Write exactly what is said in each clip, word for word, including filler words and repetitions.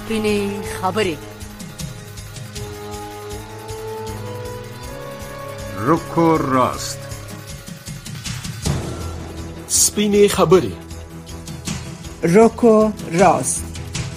سپینې خبرې. رکو راست. سپینې خبرې. رکو راست.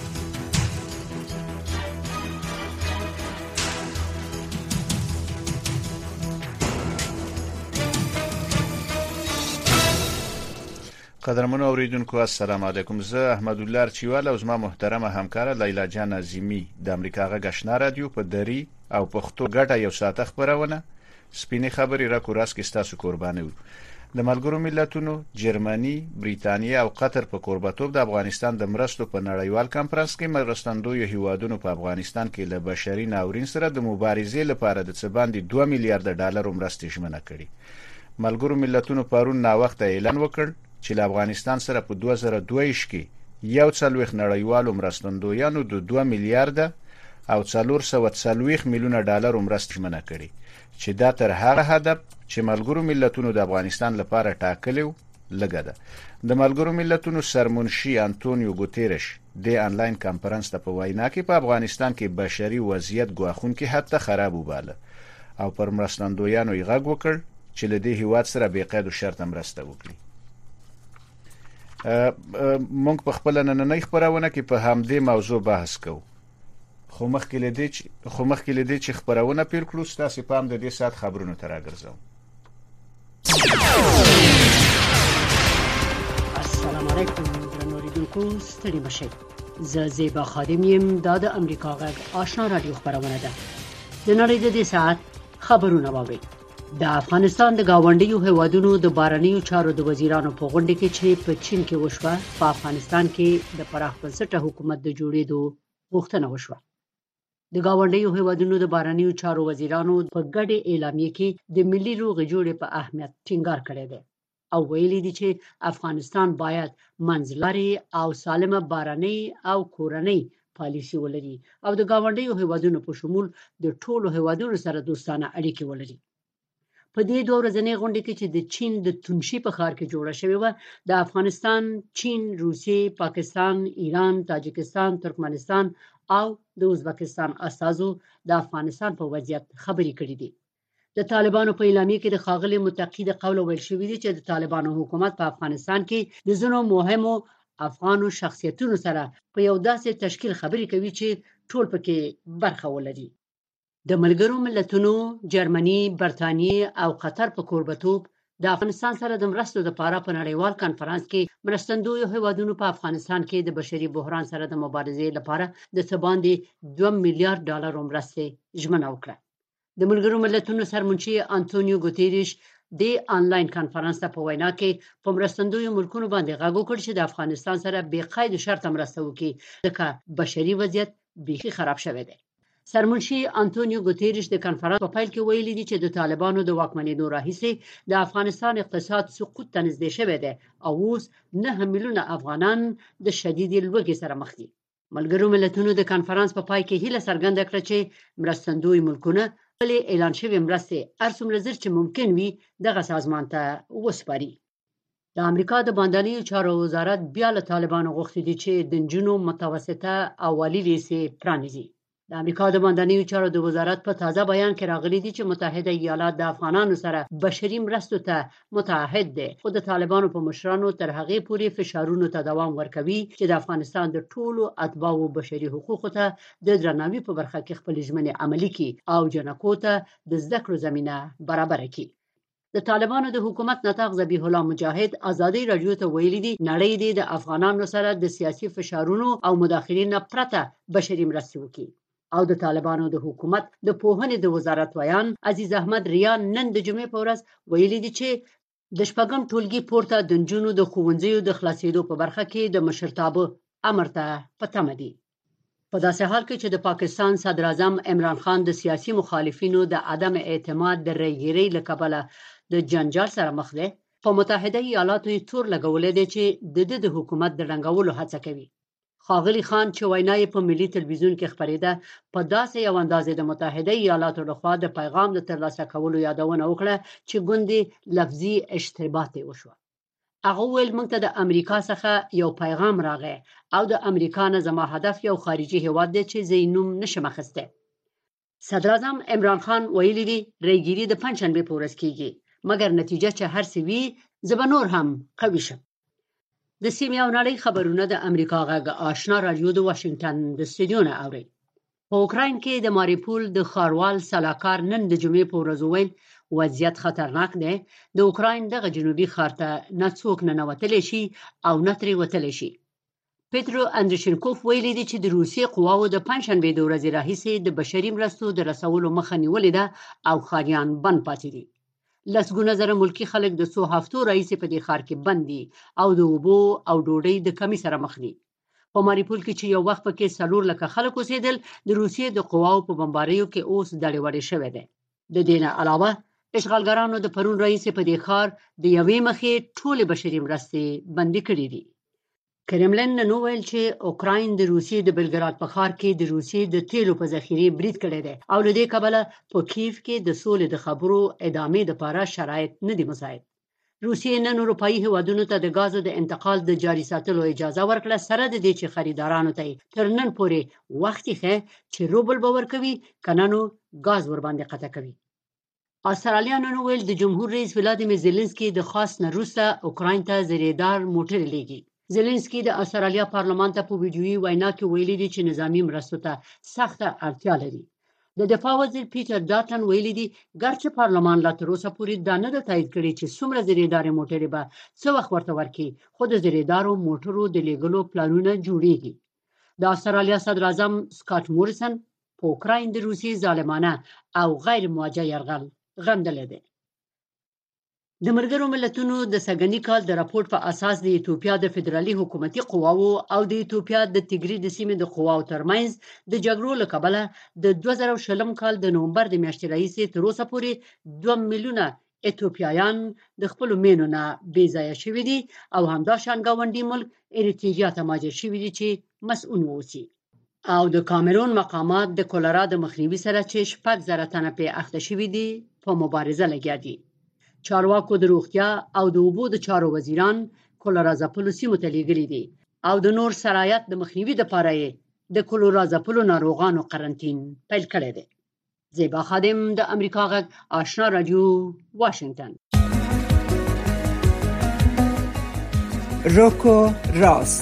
قدرمنو اوریدونکو السلام علیکم. زه احمد الله ارچیوال او زما محترمه همکاره لیلا جان عظیمی د امریکا غږ آشنا رادیو په دری او پښتو ګډه یو ساعت خبرونه سپینې خبرې را کورس کې تاسو قربانه وو. د ملګرو ملتونو جرمني، بریتانیا او قطر په قربتوب د افغانستان د مرستو په نړیوال کانفرنس کې مرستندوی هیوادونو په افغانستان کې له بشري ناورین سره د مبارزې لپاره د څه باندې دوه میلیارډ ډالر مرستې ژمنه کړې. ملګرو ملتونو پرون نا وخت اعلان وکړ چې له افغانستان سره په دوه زره دوه کې یو څلويخ نړیوالو مرستندویانو د دوه میلیارډ او څلور سوه څلويخ میلیونه ډالر مرستې ژمنه کړې چې دا تر هغه هدف چې ملګرو ملتونو د افغانستان لپاره ټاکلو لګه ده. د ملګرو ملتونو سرمنشي انټونیو ګوتيرش د انلاین کانفرنس ته په وینا کې په افغانستان کې بشري وضعیت ګواښونکي حتی خراب وباله او پر مرستندویانو یې غږ وکړ چې له دې هیواد سره بې قید او شرط مرسته وکړي. مونږ په خپل نننۍ خبرونه کې په همدې موضوع بحث کوو. خو مخکې لدې چې خو مخکې لدې چې خبرونه پیل کړو تاسو پام د دې سات خبرونو تر راګرځو. السلام علیکم درنوریدونکو، ستړي مشئ. زه زیبا خادم یم. دا د امریکا غږ آشنا رادیو خبرونه ده. د نړۍ د دې سات خبرونه واورئ. د افغانستان د گاونډیو هیوادونو د بارنیو چارو د وزیرانو په غونډه کې چې په چین کې وشوه، په افغانستان کې د پراخ بنسټه حکومت د جوړېدو غوښتنه وشوه. د گاونډیو هیوادونو د بارنیو چارو وزیرانو په ګډه اعلامیه کې د ملي روغې جوړې په اهمیت ټینګار کړی دی او ویلي دي چې افغانستان باید منځلارې او سالمه بارنۍ او کورنۍ پالیسي ولري او د گاونډیو هیوادونو په شمول د ټولو هیوادونو سره دوستانه اړیکې ولري. په دې دوه ورځنۍ غونډه کې چې د چین د تونشي په ښار کې جوړه شوې و، د افغانستان، چین، روسیې، پاکستان، ایران، تاجکستان، ترکمنستان او د ازبکستان استازو د افغانستان په وضعیت خبرې کړې دي. د طالبانو په اعلامیه کې د ښاغلي متقي د قوله ویل شوي دي چې د طالبانو حکومت په افغانستان کې د ځینو مهمو افغانو شخصیتونو سره په یو داسې تشکیل خبرې کوي چې ټول پکې برخه ولري. د ملګرو ملتونو جرمني، برتانیې او قطر په قربتوب د افغانستان سره د مرستو لپاره په نړیوال کانفرنس کې مرستندویو هیوادونو په افغانستان کې د بشري بحران سره د مبارزې لپاره د څه باندې دوه میلیارډ ډالر مرستې ژمنه وکړه. د ملګرو ملتونو سرمنشي انټونیو ګوتيرش د انلاین کانفرنس ته په وینا کې په مرستندویو ملکونو باندې غږ وکړ چې د افغانستان سره بې قید شرط مرسته وکړي ځکه بشري وضعیت بیخي خراب شوی دی. سرمنشي انټونیو ګوتيرش د کانفرنس په پیل کې ویلي دي چې د طالبانو د واکمنېدو راهیسې د افغانستان اقتصاد سقوط ته نږدې شوی دی او اوس نهه میلیونه افغانان د شدیدې لوږې سره مخ دي. ملګرو ملتونو د کانفرنس په پای کې هیله څرګنده کړه چې مرستندوی ملکونه خپلې اعلان شوې مرستې هر څومره ژر چې ممکن وي دغه سازمان ته وسپاري. د امریکا د باندنیو چارو وزارت بیا له طالبانو غوښتي دي چې د نجونو متوسطه او عالي لیسې پرانیزي. د امریکا د باندنیو چارو د وزارت په تازه بیان کې راغلي دي چې متحده ایالات د افغانانو سره بشري مرستو ته متعهد دي، خو د طالبانو په مشرانو تر هغې پورې فشارونو ته دوام ورکوي چې د افغانستان د ټولو اتباعو بشري حقوقو ته د درناوي په برخه کې خپل ژمنې عملي کړي او جنکو ته د زده کړو زمینه برابره کړي. د طالبانو د حکومت نطاق ذبیح الله مجاهد ازادي رادیو ته ویلي دي نړۍ دې د افغانانو سره د سیاسي فشارونو او مداخلې نه پرته بشري مرستې وکړي. او د طالبانو د حکومت د پوهنې د وزارت ویان عزیز احمد ریان نن د جمعې په ورځ ویلي دي چې د شپږم ټولګي پورته د نجونو د ښوونځیو د خلاصېدو په برخه کې د مشرتابه امر ته په تمه دي. په داسې حال کې چې د پاکستان صدر اعظم عمران خان د سیاسي مخالفینو د عدم اعتماد د رایګیرۍ له کبله د جنجال سره مخ دی، په متحده ایالاتو یې تور لګولی دی چې د ده د حکومت د ړنګولو هڅه کوي. ښاغلي خان چې وینا یې په ملي تلویزیون کې خپرېده په داسې یو اندازې د متحده ایالاتو لخوا د پیغام د ترلاسه کولو یادونه وکړه چې ګوندې لفظي اشتباه ترې وشوه. هغه ویل موږ ته د امریکا څخه یو پیغام راغی او د امریکا نه زما هدف یو خارجي هیواد دی چې زینوم نشم اخیسته. صدر اعظم عمران خان ویلي دی ریګيري د پنځشنبه په ورځ کیږي مګر نتیجه چې هر څه وي زبنور هم قوي شم. د سیمې او نړۍ خبرونه د امریکا غږ آشنا رادیو د واشنگټن د استودیو نه اوري. په اوکراین کې د ماریپول د خاروال سلاکار نن د جمعې په ورځ ویل وضعیت خطرناک دی. د اوکراین دغه جنوبي ښار ته نه څوک ننوتلی شي او نه ترې وتلی شي. پیترو اندرشنکوف ویلي دی چې د روسیې قواو د پنځشنبې د ورځې راهیسې د بشري مرستو د رسولو مخه نیولې ده او ښاریان بند پاتې دي. لسګونه زره ملکي خلک د څو هفتو راهیسې په دې ښار کې بند دي او د اوبو او ډوډۍ د کمی سره مخ دي. په ماریپول کې چې یو وخت پکې څلور لکه خلک اوسېدل د روسیې د قواو په بمباریو کې اوس دړې وړې شوی دی. د دې نه علاوه اشغالګرانو د پرون راهیسې په دې ښار د یوې مخې ټولې بشري مرستې بندي کړې دي. کرملن نن ویل چې اوکراین د روسیې د بلګراد په ښار کې د روسیې د تیلو په ذخیرې برید کړی دی او له دې کبله په کیف کې د سولې د خبرو ادامې لپاره شرایط نه دي مساعد. روسیې نن اروپایي هیوادونو ته د غازو د انتقال د جاري ساتلو اجازه ورکړه سره د دې چې خریدارانو ته تر نن پورې وخت یې چې روبل به ورکوي کنه نو غاز ور باندې قطع کوي. استرالیا نن ویل د جمهور رئیس ولادیمیر زيلنسکي د خاص نه روسه اوکراین ته زریدار موټر لیږي. زيلنسکي د استرالیا پارلمان ته په ویډیويي وینا کې ویلي دی چې نظامی مرستو ته سخته اړتیا لري. د دفاع وزیر پیټر ډاټن ویلي دی ګرچې پارلمان لا تر اوسه پورې دا نه تایید کړي چې څومره زریدار موټرې به څه وخت ورته ورکړي خو د زریدارو موټرو د لیږلو پلانونه جوړیږي. د استرالیا صدر اعظم سکاټ موریسن په اوکراین د روسي ظالمانه او غیر موجه یرغل غندلی دی. د ملګرو ملتونو د سږني کال د راپور په اساس د ایتوپیا د فدرالي حکومتي قواو او د ایتوپیا د تیګري د سیمې د قواو ترمنځ د جګړو له کبله د دوه زره شلم کال د نومبر د میاشتې راهیسې تر اوسه پورې دوه میلیونه ایتوپیایان د خپلو مینو نه بې ځایه شوي دي او همداشان ګاونډي ملک اریتریا ته مهاجر شوي دي چې مسؤل واوسي. او د کامرون مقامات د کولرا د مخنیوي سره چې شپږ زره تنه پې اخته شوي دي په مبارزه لګیا دي. چارواکو د روغتیا او د اوبو د چارو وزیران کولرا ځپلو سیمو ته لیږلي دي او د نور سرایت د مخنیوي دپاره یې د کولرا ځپلو ناروغانو قرنطین پیل کړی دی. زیبا خادم د امریکا غږ آشنا رادیو واشنگتن. روکو راست،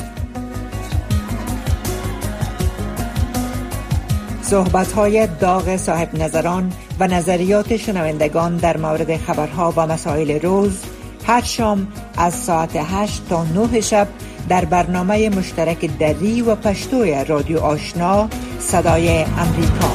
صحبت‌های داغ صاحب نظران و نظریات شنوندگان در مورد خبرها و مسائل روز هر شام از ساعت هشت تا نه شب در برنامه مشترک دری و پشتوی رادیو آشنا صدای امریکا.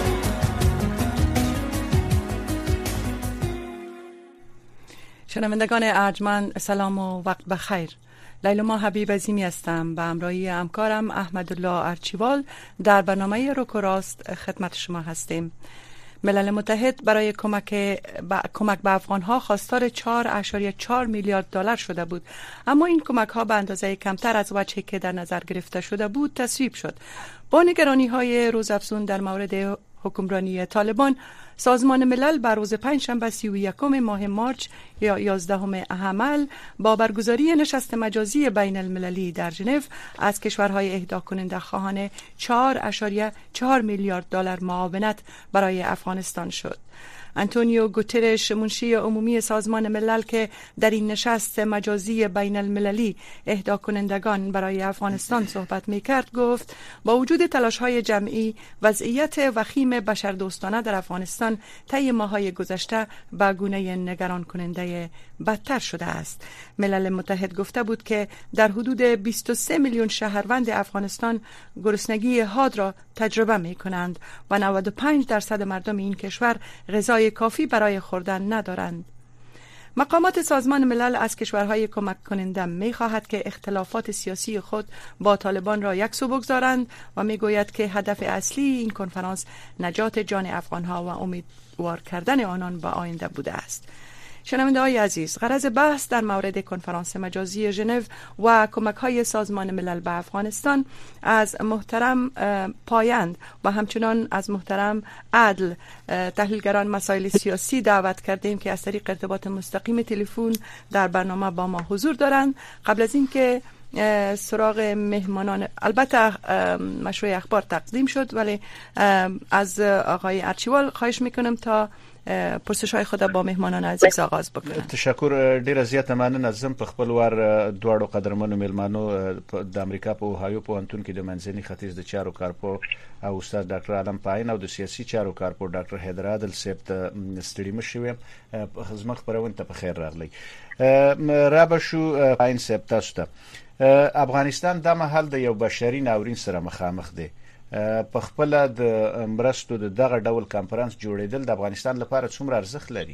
شنوندگان ارجمند سلام و وقت بخیر. لیلما حبیب عظیمی هستم به همراهی همکارم احمدالله ارچیوال در برنامه روک و راست خدمت شما هستیم. ملل متحد برای کمک با کمک به افغانها خواستار چهار اشاریه چهار میلیارد دلار شده بود، اما این کمک ها به اندازه کمتر از وجهی که در نظر گرفته شده بود تصویب شد. با نگرانی های روزافزون در مورد حکمرانی طالبان، سازمان ملل بر روز پنجشنبه سی و یکم ماه مارچ یا یازدهم حمل با برگزاری نشست مجازی بین المللی در ژنو از کشورهای اهدا کننده خواهان چهار اشاریه چهار میلیارد دلار معاونت برای افغانستان شد. انتونیو گوترش منشی عمومی سازمان ملل که در این نشست مجازی بین المللی اهدا کنندگان برای افغانستان صحبت می کرد گفت با وجود تلاش های جمعی وضعیت وخیم بشردوستانه در افغانستان طی ماه‌های گذشته به گونه نگران کننده بدتر شده است. ملل متحد گفته بود که در حدود بیست و سه میلیون شهروند افغانستان گرسنگی حاد را تجربه می کنند و نود و پنج درصد مردم این کشور غذای کافی برای خوردن ندارند. مقامات سازمان ملل از کشورهای کمک کننده می خواهد که اختلافات سیاسی خود با طالبان را یکسو بگذارند و می گوید که هدف اصلی این کنفرانس نجات جان افغانها و امیدوار کردن آنان به آینده بوده است. شنونده های عزیز، غرض بحث در مورد کنفرانس مجازی ژنو و کمک های سازمان ملل به افغانستان از محترم پایند و همچنان از محترم عدل، تحلیلگران مسائل سیاسی، دعوت کردیم که از طریق ارتباط مستقیم تلفن در برنامه با ما حضور دارند. قبل از اینکه سراغ مهمانان، البته مشروع اخبار تقدیم شد، ولی از آقای ارچیوال خواهش میکنم تا پرسش های خود با مهمانان عزیز آغاز بکنم. تشکر، ډیره زیاته مننه. زم په خپل وار دواړو قدرمنو ملمانو د امریکا په اوهایو پوهنتون کې د منځني ختیځ د چارو کارپو او استاد ډاکټر عالم پاین او د سیاسي چارو کارپو ډاکټر حیدر عادل صاحب ته ستړي مشوي. زما خبرونه ته په خیر راغلی. رابه شو پاین صاحب، تاسو ته افغانستان د مهال د یو بشري ناورین سره مخامخ دی. په خپل د مرستو د دغه ډول کانفرنس جوړیدل د افغانستان لپاره څومره ارزښت لري؟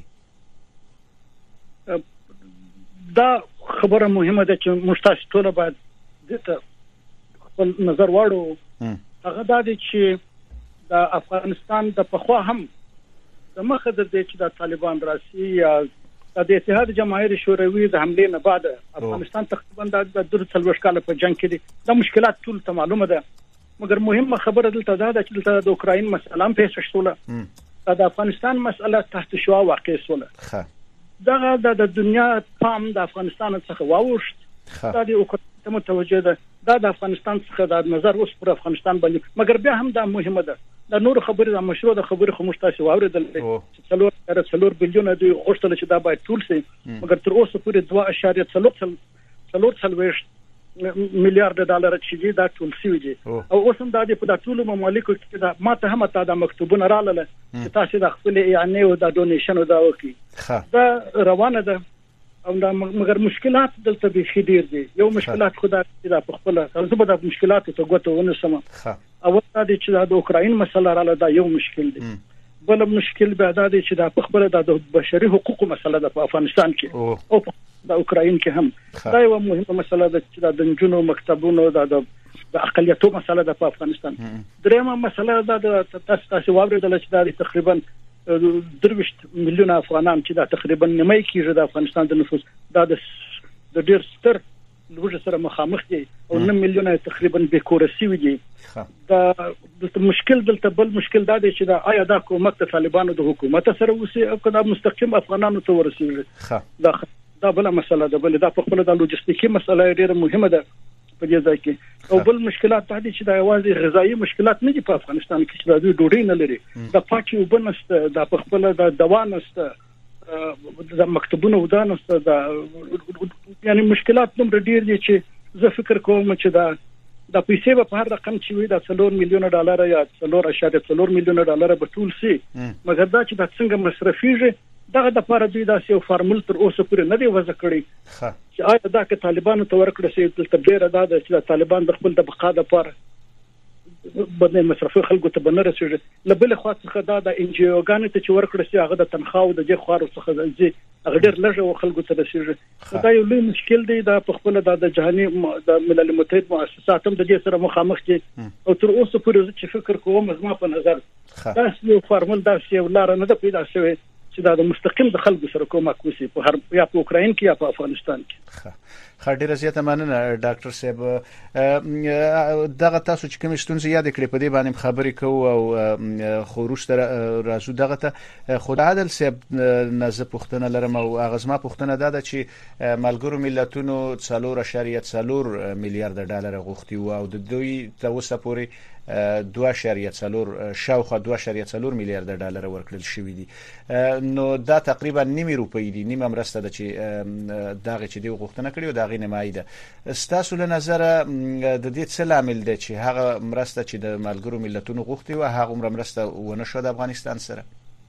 دا خبره مهمه ده چې موږ تاسو ټول باید دته خپل نظر واړو. هغه دا دی چې د افغانستان د پخوا هم د مخه د دې چې د طالبان راسي یا د اتحاد جماهیر شوروي د حمله نه بعد افغانستان تقریبا د درې څلوېښت کال په جنگ کې دي. د مشکلات ټول ته معلومه ده، مګر مهمه خبره دلته دا ده چې دلته د اوکراین مسله هم پیښ شوه، د افغانستان مسله تحت شوا واقع شوه. دغه د دنیا پام د افغانستان څخه واوښت، دا د اوکراین ته متوجه ده، دا د افغانستان څخه د نظر اوس پر افغانستان باندې. مګر بیا هم دا مهمه ده، د نور خبرې د مشروع د خبرې خو مشتاش واوریدل چې څلور څلور بلیونه دوی غوښتل چې دا باید ټول شي، مګر تر اوسه پورې دوه اعشاریه څلور څلوېښت میلیارډ ډالر چې دا ټول شوی دي. او اوس هم دا د په ټولو ممالکو کې دا ماته هم تا د مکتوبونه رااله چې تاسو د خپل اعانه او د ډونیشن او دا وکي دا روانه ده. او دا مګر مشکلات دلته به ډیر دي. یو مشکلات خدای دا په خپل زه به د مشکلاتو ته غوته ونسم. او دا چې د اوکراین مسله رااله دا یو مشکل دی. بل مشکل به دا دی چې د خپل د بشري حقوقو مسله ده په افغانستان کې او د اوکراین کې هم دا یو مهمه مسله ده چې د جنونو مکتبونو د اقلیتو مسله ده په افغانستان. درېمه مسله ده د تاسو تاسو واوریدل چې دا تقریبا درویشت میلیون افغانان چې دا تقریبا نیمه کېږي د افغانستان د نفوس دا د ډېر ستر لوږې سره مخامخ دي او نه میلیونه تقریبا بې کوره شوي دي. دا د مشکل دلته بل مشکل دا دی چې دا آیا دا کومک د طالبانو د حکومت سره وسی او کدا مستقیم افغانانو ته ورسیږي. دا دا بل مسله ده، بل دا په خپل د لوجستیکي مسله ډیره مهمه ده په دې ځای کې. او بل مشکلات دا دي چې دا یوازې غذایی مشکلات نه دي په افغانستان کې چې دا ډوډۍ نه لري، د پاکي اوبه نشته، د په خپل د دوا نشته، د مکتبونو ودا نشته، دا یعنی مشکلات دومره ډیر دي چې زه فکر کوم چې دا د پیسې په هر رقم چې وي د څلور میلیونه ډالر یا څلور اعشاریه څلور میلیونه ډالر به ټول شي، مګر دا چې د څنګه مصرفيږي دغه د لپاره دوی داسې یو فارمول تر اوسه پورې نه دی وضع کړی چې آیا دا که طالبانو ته ورکړل شي دلته ډیره دا ده چې د طالبان د خپل د بقا لپاره بدنه مصرفي خلکو ته بنره شي. لبل خو څخه دا د ان جی او غانې ته چې ورکړل شي هغه د تنخواو د جې خوارو څخه ځي هغه ډیر لږه خلکو ته رسیږي. دا یو لوی مشکل دی. دا په خپل د جهاني د ملل متحد مؤسسات هم د دې سره مخامخ دي او تر اوسه پورې چې فکر کوم زما په نظر دا یو فارمول دا یو لار نه ده پیدا شوی چې دا د مستقیم د خلکو سره کومک وشي په هر یا په اوکراین کې یا په افغانستان کې. خاطر زیاته مننه ډاکټر صاحب. دغه تاسو چې کوم ستونزې یاد کړې په دې باندې خبرې کوو او خروج تر راځو دغه ته خود عادل صاحب نه زه پوښتنه لرم او اغزما پوښتنه ده چې ملګرو ملتونو څلور اعشاریه څلور میلیارډ ډالر غوښتي او د دوی ته اوسه پورې دوه اعشاریه څلور شاوخوا دوه اعشاریه څلور میلیارډ ډالر ورکړل شوی دي. نو دا تقریبا نیمه روپۍ دي، نیمه مرسته ده چې دغه چې دی غوښتنه کړې او دغه نیمه ده. ستاسو له نظر د دې څه لامل دی چې هغه مرسته چې د ملګرو ملتونو غوښتي و هغه عمر مرسته ونه شو د افغانستان سره؟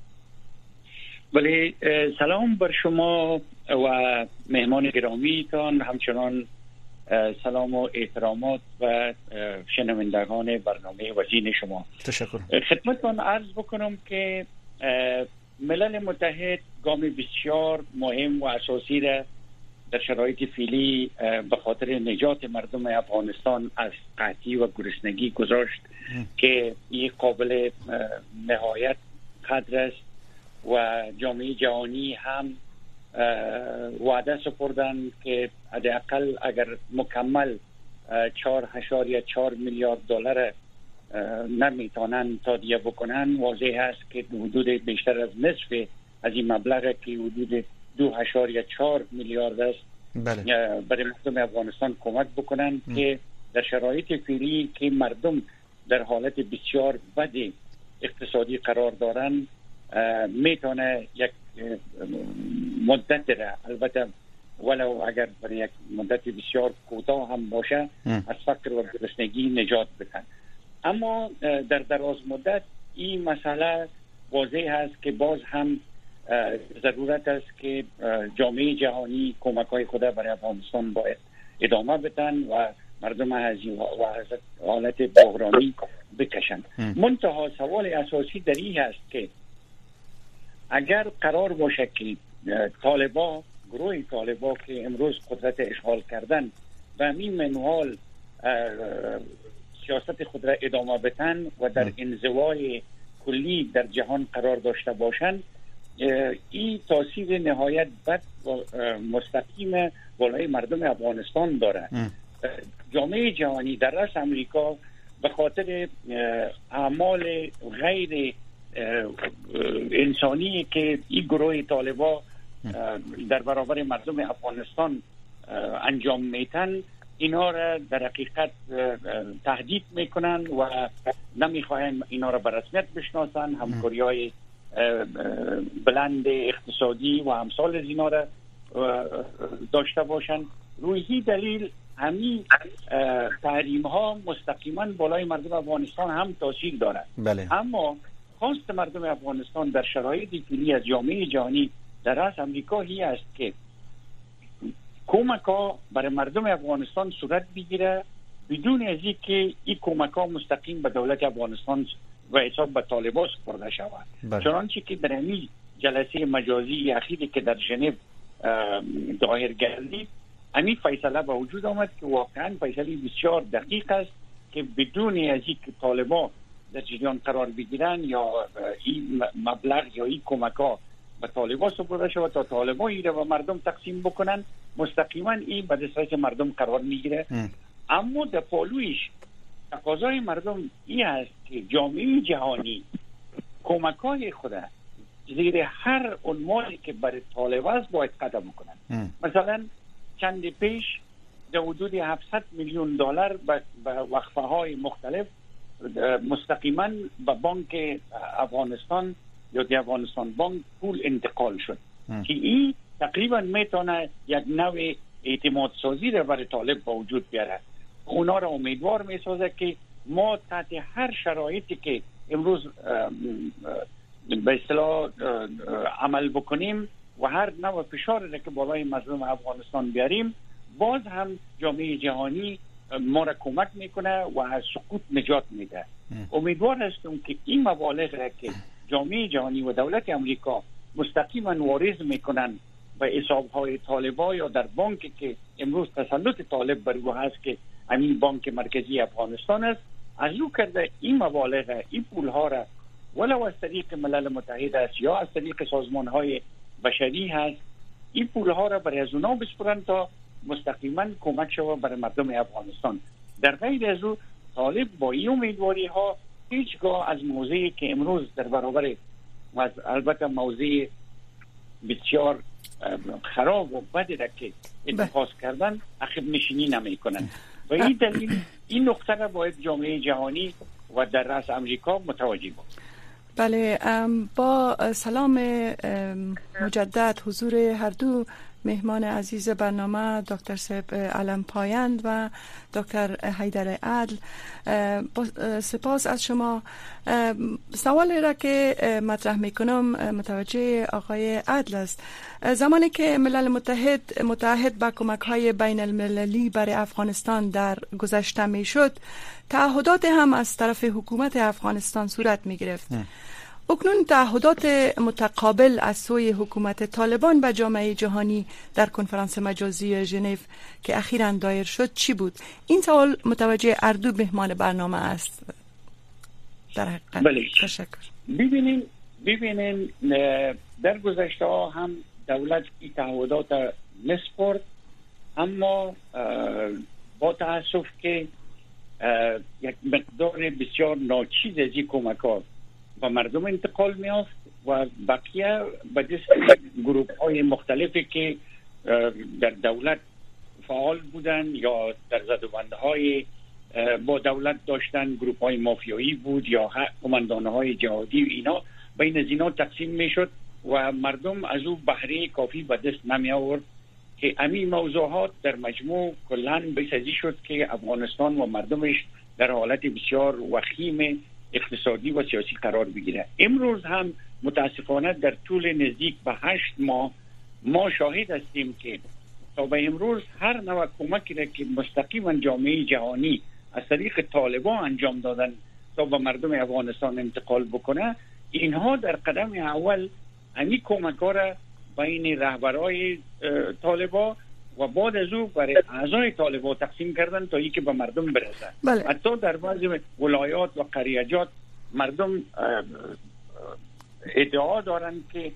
بله، سلام بر شما و مهمان گرامیتان، همچنان سلام و احترامات و شنوندگان برنامه وزین شما. تشکر. خدمتتان عرض بکنم که ملل متحد گام بسیار مهم و اساسی را در شرایط فعلی به خاطر نجات مردم افغانستان از قحطی و گرسنگی گذاشت که این قابل نهایت قدر است و جامعه جهانی هم وعده سپردن که حداقل اگر مکمل چهار اشاریه چهار میلیارد دلار نمیتونن تادیه بکنن، واضح است که حدود بیشتر از نصف از این مبلغ که حدود دو اشاریه چهار میلیارد است بله. برای مردم افغانستان کمک بکنن م. که در شرایط فعلی که مردم در حالت بسیار بد اقتصادی قرار دارن میتونه یک مدت را، البته ولو اگر برای یک مدت بسیار کوتاه هم باشه م. از فقر و گرسنگی نجات بدن. اما در دراز مدت این مسئله واضح است که باز هم ضرورت است که جامعه جهانی کمک‌های خود برای افغانستان باید ادامه بدن و مردم از حالت بحرانی بکشند. منتها سوال اساسی در این است که اگر قرار باشه که طالبا، گروه طالبا که امروز قدرت اشغال کردن و همین منوال سیاست خود را ادامه بدن و در انزوای کلی در جهان قرار داشته باشند، این تاثیر نهایت بد و مستقیم بالای مردم افغانستان داره. جامعه جهانی در رأس امریکا به خاطر اعمال غیر انسانی که این گروه طالبا در برابر مردم افغانستان انجام میتن، اینا را در حقیقت تهدید میکنن و نمیخواهن اینا را به رسمیت بشناسن، همکاری های بلند اقتصادی و امثال از اینا را داشته باشن. روی این دلیل همین تحریم ها مستقیما بالای مردم افغانستان هم تاثیر دارد. بله. اما خواست مردم افغانستان در شرایط فعلی از جامعه جهانی در رأس امریکا هی است که کمک ها برای مردم افغانستان صورت بگیره بدون از اینکه این کمک ها مستقیم به دولت افغانستان و حساب به طالبان سپرده شود. چنانچه که در همین جلسه مجازی اخیری که در ژنو ظاهر گردید، همین فیصله به وجود آمد که واقعا فیصله بسیار دقیق است که بدون از اینکه طالبان در جریان قرار بگیرن یا این مبلغ یا این کمک ها به طالبان سپرده شود تا طالبان این را به مردم تقسیم بکنن، مستقیما این به دسترس مردم قرار میگیره. اما در پالویش تقاضای مردم این است که جامعه جهانی کمک های خود زیر هر عنوانی که برای طالبان است باید قدم کنند. مثلا چند پیش در حدود هفتصد میلیون دلار به وقفه های مختلف مستقیما به بانک افغانستان یا دی افغانستان بانک پول انتقال شد که این تقریبا میتونه یک نوع اعتماد سازی را برای طالب با وجود بیاره. اونا را امیدوار میسازه که ما تحت هر شرایطی که امروز به اصطلاح عمل بکنیم و هر نوع فشار را که بالای مردم افغانستان بیاریم، باز هم جامعه جهانی ما را کمک میکنه و از سقوط نجات میده. امیدوار هستم که این مبالغ را که جامعه جهانی و دولت امریکا مستقیما واریز میکنن به حسابهای طالبان یا در بانکی که امروز تسلط طالب بر او هست که همین بانک مرکزی افغانستان است، از او کرده این مبالغ، این پولها را ولو از طریق ملل متحد است یا از طریق سازمانهای بشری هست، این پولها را برای از اونا بسپرن تا مستقیما کمک شود برای مردم افغانستان. در غیر از او طالب با این امیدواری ها هیچگاه از موضعی که امروز در برابر و البته موضع بسیار خراب و بدی را که اتخاذ کردن عقب نشینی نمی کنند و این دلیل این نقطه را باید جامعه جهانی و در رأس امریکا متوجه بود. بله، با سلام مجدد حضور هر دو مهمان عزیز برنامه دکتر سیب علم پایند و دکتر حیدر عدل، سپاس از شما. سوالی را که مطرح میکنم متوجه آقای عدل است. زمانی که ملل متحد متحد با کمک های بین المللی برای افغانستان در گذشته میشد، تعهدات هم از طرف حکومت افغانستان صورت می گرفت. اکنون تعهدات متقابل از سوی حکومت طالبان به جامعه جهانی در کنفرانس مجازی ژنو که اخیراً دایر شد چی بود؟ این سوال متوجه اردو مهمان برنامه است. در حقیقت بله. تشکر. ببینین ببینین در گذشته ها هم دولت این تعهدات نسپرد، اما با تاسف که یک مقدار بسیار ناچیز از این کمک ها به مردم انتقال میافت و بقیه به دست گروه های مختلفی که در دولت فعال بودن یا در زدوبنده های با دولت داشتن، گروه های مافیایی بود یا کماندانه های جهادی و اینا، بین از اینا تقسیم میشد و مردم از او بهره کافی به دست نمی آورد که همین موضوعات در مجموع کلاً بسازی شد که افغانستان و مردمش در حالت بسیار وخیم اقتصادی و سیاسی قرار بگیره. امروز هم متاسفانه در طول نزدیک به هشت ماه ما شاهد هستیم که تا به امروز هر نوع کمکی را که مستقیما جامعه جهانی از طریق طالبان انجام دادن تا به مردم افغانستان انتقال بکنه، اینها در قدم اول همین کمک‌ها را بین رهبرای طالبان و بعد از او برای اعضای طالبان تقسیم کردن تا اینکه به مردم برسن. بله. حتی در بعضی ولایات و قریجات مردم ادعا دارن که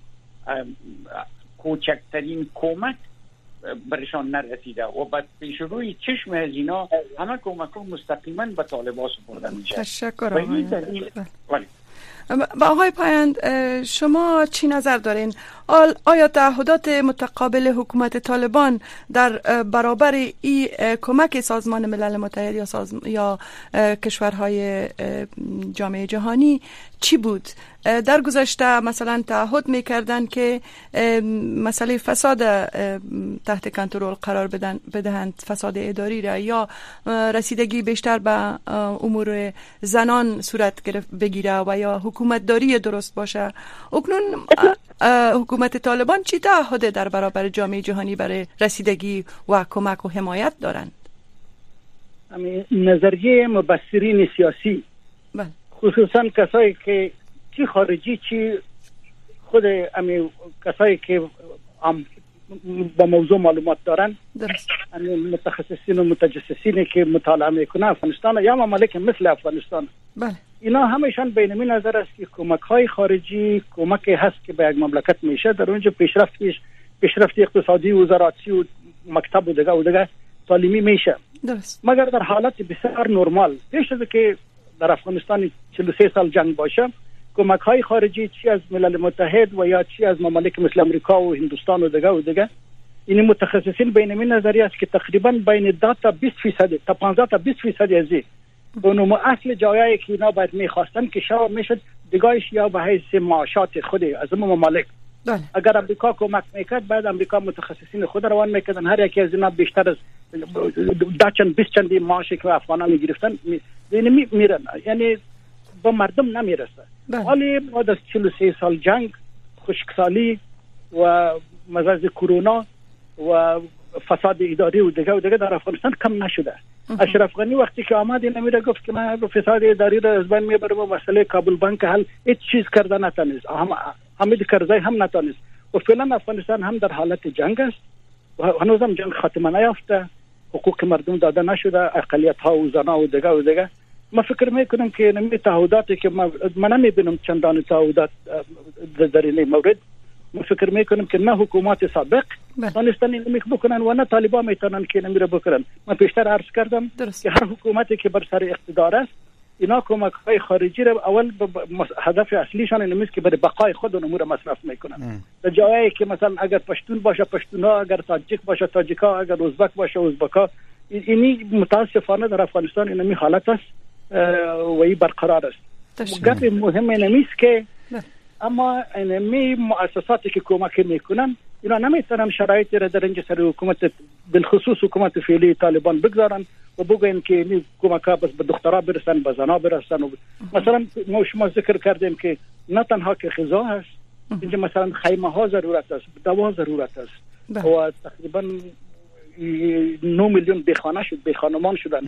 کوچکترین کمک برشان نرسیده و بعد پیش روی چشم از اینا همه کمک ها مستقیما به طالبان سپرده میشه. تشکر آقای. و آقای پایند، شما چی نظر دارین؟ آیا تعهدات متقابل حکومت طالبان در برابر این کمک سازمان ملل متحد یا, سازم... یا کشورهای جامعه جهانی چی بود؟ در گذشته مثلا تعهد میکردن که مسئله فساد تحت کنترل قرار بدن بدهند، فساد اداری را، یا رسیدگی بیشتر به امور زنان صورت بگیره و یا حکومت داری درست باشه. اکنون حکومت طالبان چی تعهد در برابر جامعه جهانی برای رسیدگی و کمک و حمایت دارند؟ نظریه مبصرین سیاسی، بله، خصوصا کسایی که چی خارجی چی خود امی کسایی که با موضوع معلومات دارن، امی متخصصین و متجسسین که مطالعه میکنن افغانستان یا ممالک مثل افغانستان، بله، اینا همشان بین می نظر است که کمک های خارجی کمک هست که به یک مملکت میشه در اونجا پیشرفت پیشرفت اقتصادی و زراعتی و مکتب و دیگه و دیگه تعلیمی میشه. درست. مگر در حالت بسیار نرمال پیش از که در افغانستان چهل و سه سال جنگ باشه، کمک های خارجی چی از ملل متحد و یا چی از ممالک مثل امریکا و هندوستان و دیگه و دیگه، این متخصصین بین می نظری است که تقریبا بین ده تا بیست فیصد تا پانزده تا بیست فیصد از اونم اصل جایایی که اینا باید میخواستن که شما میشد دیگاهش یا به حیث معاشات خود از ممالک. دل. اگر امریکا کمک میکرد باید امریکا متخصصین خود روان میکردن، هر یکی از اینا بیشتر از ده چند بیست چندی معاشی که افغانان میگرفتن می میرن، یعنی با مردم نمیرسه. ولی بعد از چهل و سه سال جنگ، خشکسالی و مزاج کرونا و فساد اداری و دیگه و دیگه در افغانستان کم نشده. اشرف غنی وقتی که آمد این میره گفت که من فساد اداری را از بین میبرم و مسئله کابل بانک حل هیچ چیز کرده نتونست، هم حمید کرزی هم نتونست و فعلا افغانستان هم در حالت جنگ است و هنوز هم جنگ خاتمه نیافته، حقوق مردم داده نشده، اقلیت ها و زنا و دیگه و دیگه. ما فکر میکنم که نمی تعهداتی که من نمیبینم چندان تعهدات در این مورد، ما فکر میکنم که نه حکومت سابق دانستانی نمیک بکنن و نه طالبان میتونن که نمیره بکنن. من پیشتر عرض کردم درست. که هر حکومتی که بر سر اقتدار است اینا کمک های خارجی را اول هدف اصلیشان این است که برای بقای خود امور مصرف میکنن. در جایی که مثلا اگر پشتون باشه پشتونا، اگر تاجیک باشه تاجیکا، اگر ازبک باشه ازبکا، اینی متاسفانه در افغانستان اینمی حالت است و این برقرار است. گپ مهم نمیست که اما اینمی مؤسساتی که کمک میکنن اینا نمیتونن شرایطی را در اینجا سر حکومت بالخصوص حکومت فعلی طالبان بگذارن و بگوین که این کمک ها بس به دخترها برسن، به زنا برسن. و مثلا ما شما ذکر کردیم که نه تنها که غذا هست، اینجا مثلا خیمه ها ضرورت است، دوا ضرورت است و تقریبا نه میلیون بیخانه شد، بیخانمان شدن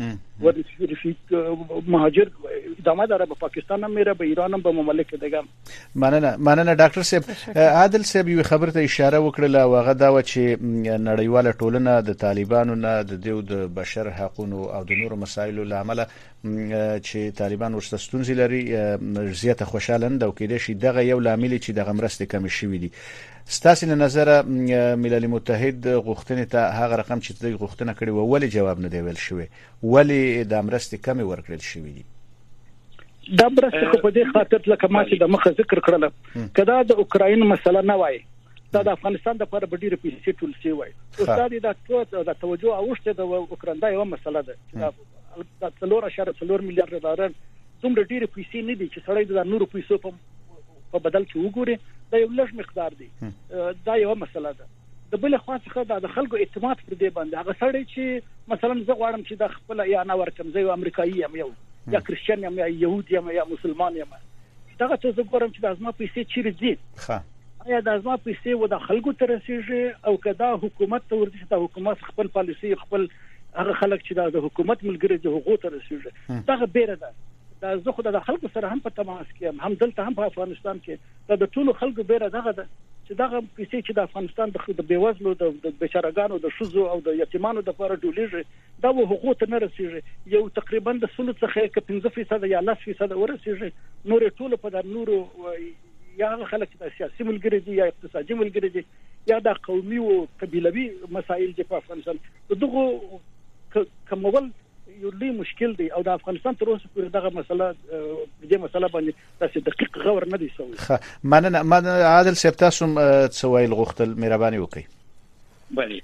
و رفیق مهاجر ادامه داره، به پاکستان هم میره، به ایران هم، به مملکت دیگه. مننه مننه ډاکټر صاحب. عادل صاحب یو خبر ته اشاره وکړه او هغه دا و چې نړیواله ټولنه د طالبانو نه د دیو د بشر حقوقو او د نورو مسایلو لامل چې طالبان ورسته ستونزې لري زیاته خوشاله نه او کېدې شي دغه یو لامل چې دغه مرستې کم شي دي. ستاسو له نظر ملل متحد غوښتنې ته هغه رقم چې دوی غوښتنه کړې و ولې جواب نه دی ویل شوی؟ ولې د مرستې کم ورکړل شوی دي؟ دا مرستې په دې خاطر لکه ما چې د مخه ذکر کړل کدا د اوکراین مسله نه وای دا د افغانستان د لپاره ډیره پیسې ټول سی وای او دا د ټول د توجه اوشته د اوکراین دا یو مسله ده د څلور اشاره څلور میلیارډ ډالر دومره ډیره پیسې نه دي چې سړی د نورو پیسو په په بدل کې وګوري دا یو لږ مقدار دی. دا یو مسله ده. د بل خوا څخه د خلکو اعتماد پر دې باندې هغه سړی چې مثلا زه غواړم چې د خپل یا نه ورکم زه یو امریکایي یم یو یا کریسچن یم یا يهودي یم یا مسلمان یم دا ته زه غواړم چې د ازما پیسې چیرې دي ښه یا د ازما پیسې و د خلکو ته رسیږي او کدا حکومت ته ورته د حکومت خپل پالیسي خپل هغه خلک چې د حکومت ملګری د حقوقو ته رسیږي دا بیره ده. دا زه خو د خلکو سره هم په تماس کې هم دلته هم په افغانستان کې د ټولو خلکو بیره دغه ده چې دغه پیسې چې د افغانستان د بیوزلو د بیچارهګانو د شوزو او د یتیمانو د لپاره ډولیږي دا و حقوق ته نه رسیږي یو تقریبا د سلو څخه پنځه فیصد یا لس فیصد ورسیږي نور ټول په د نورو یا خلک د سیاسي ملګری دي یا اقتصادي ملګری دي یا د قومي او قبيلوي مسایل د افغانستان دغه کومول یو لوی مشکل دی او د افغانستان تر اوسه پورې دغه مسله دې مسله باندې تاسو دقیق غور نه دی شوی. مننه مننه عادل صاحب تاسو څه ویل غوښتل مهرباني وکړئ. بله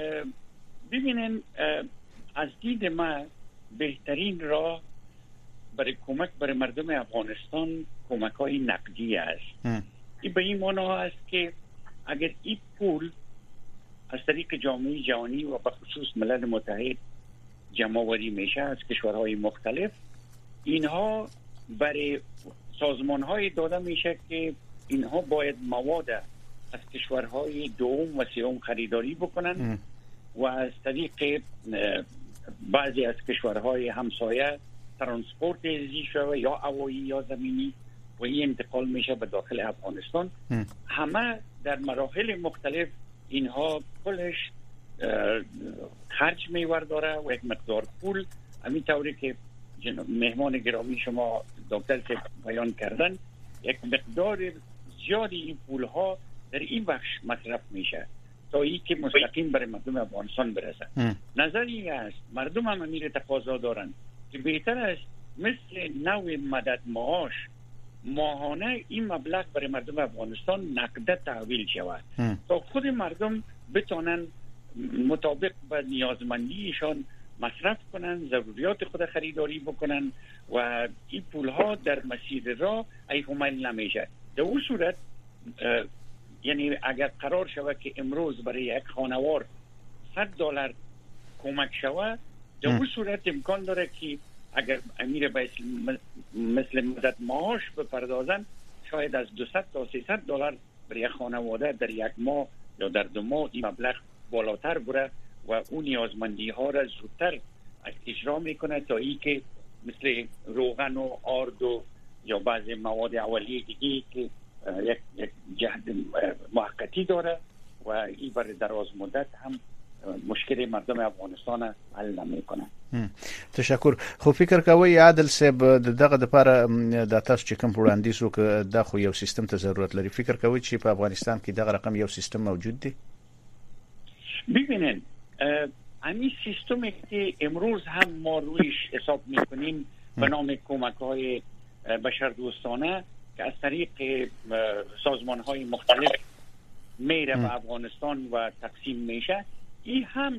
ببینن از دید ما بهترین راه برای کمک برای مردم افغانستان کمک‌های نقدی است. این به این معنی است که اگر این پول از طریق جامعه جهانی و به خصوص ملل متحد جمع‌آوری میشه از کشورهای مختلف اینها برای سازمان‌های داده میشه که اینها باید مواد از کشورهای دوم و سوم خریداری بکنن و از طریق بعضی از کشورهای همسایه ترانسپورت ازی شوه یا هوایی یا زمینی و این انتقال میشه به داخل افغانستان. همه در مراحل مختلف اینها کلش خرج میور داره و یک مقدار پول همین طوری که مهمان گرامی شما دکتر که بیان کردن یک مقدار زیادی این پول ها در این بخش مصرف میشه تا ای که مستقیم برای مردم افغانستان برسه. نظری است مردم هم امیر تقاضا دارن که بهتر است مثل نوع مدد معاش ماهانه این مبلغ برای مردم افغانستان نقده تحویل شود تا خود مردم بتونن مطابق به نیازمندیشان مصرف کنن، ضروریات خود خریداری بکنن و این پول ها در مسیر راه ایهمل نمیشه. در اون صورت یعنی اگر قرار شود که امروز برای یک خانوار صد دلار کمک شود در اون صورت امکان داره که اگر امیر به مثل مدد معاش بپردازن شاید از دویست تا سیصد دلار برای خانواده در یک ماه یا در دو ماه این مبلغ بالاتر بره و اون نیازمندی ها را زودتر اجرا میکنه تا ای که مثل روغن و آرد و یا بعضی مواد اولیه دیگه که یک, یک جهد موقتی داره و این برای دراز مدت هم مشکل مردم افغانستان حل نمیکنه. تشکر. خو فکر کوي عادل صاحب دغه د لپاره د تاسو چې کوم وړاندیز وکړ د خو یو سیستم ته ضرورت لري. فکر کوي چې په افغانستان کې دغه رقم یو سیستم موجود دی؟ ببینن همین سیستمی که امروز هم ما رویش حساب میکنیم به نام کمک‌های بشردوستانه که از طریق سازمان‌های مختلف میره به افغانستان و تقسیم میشه این هم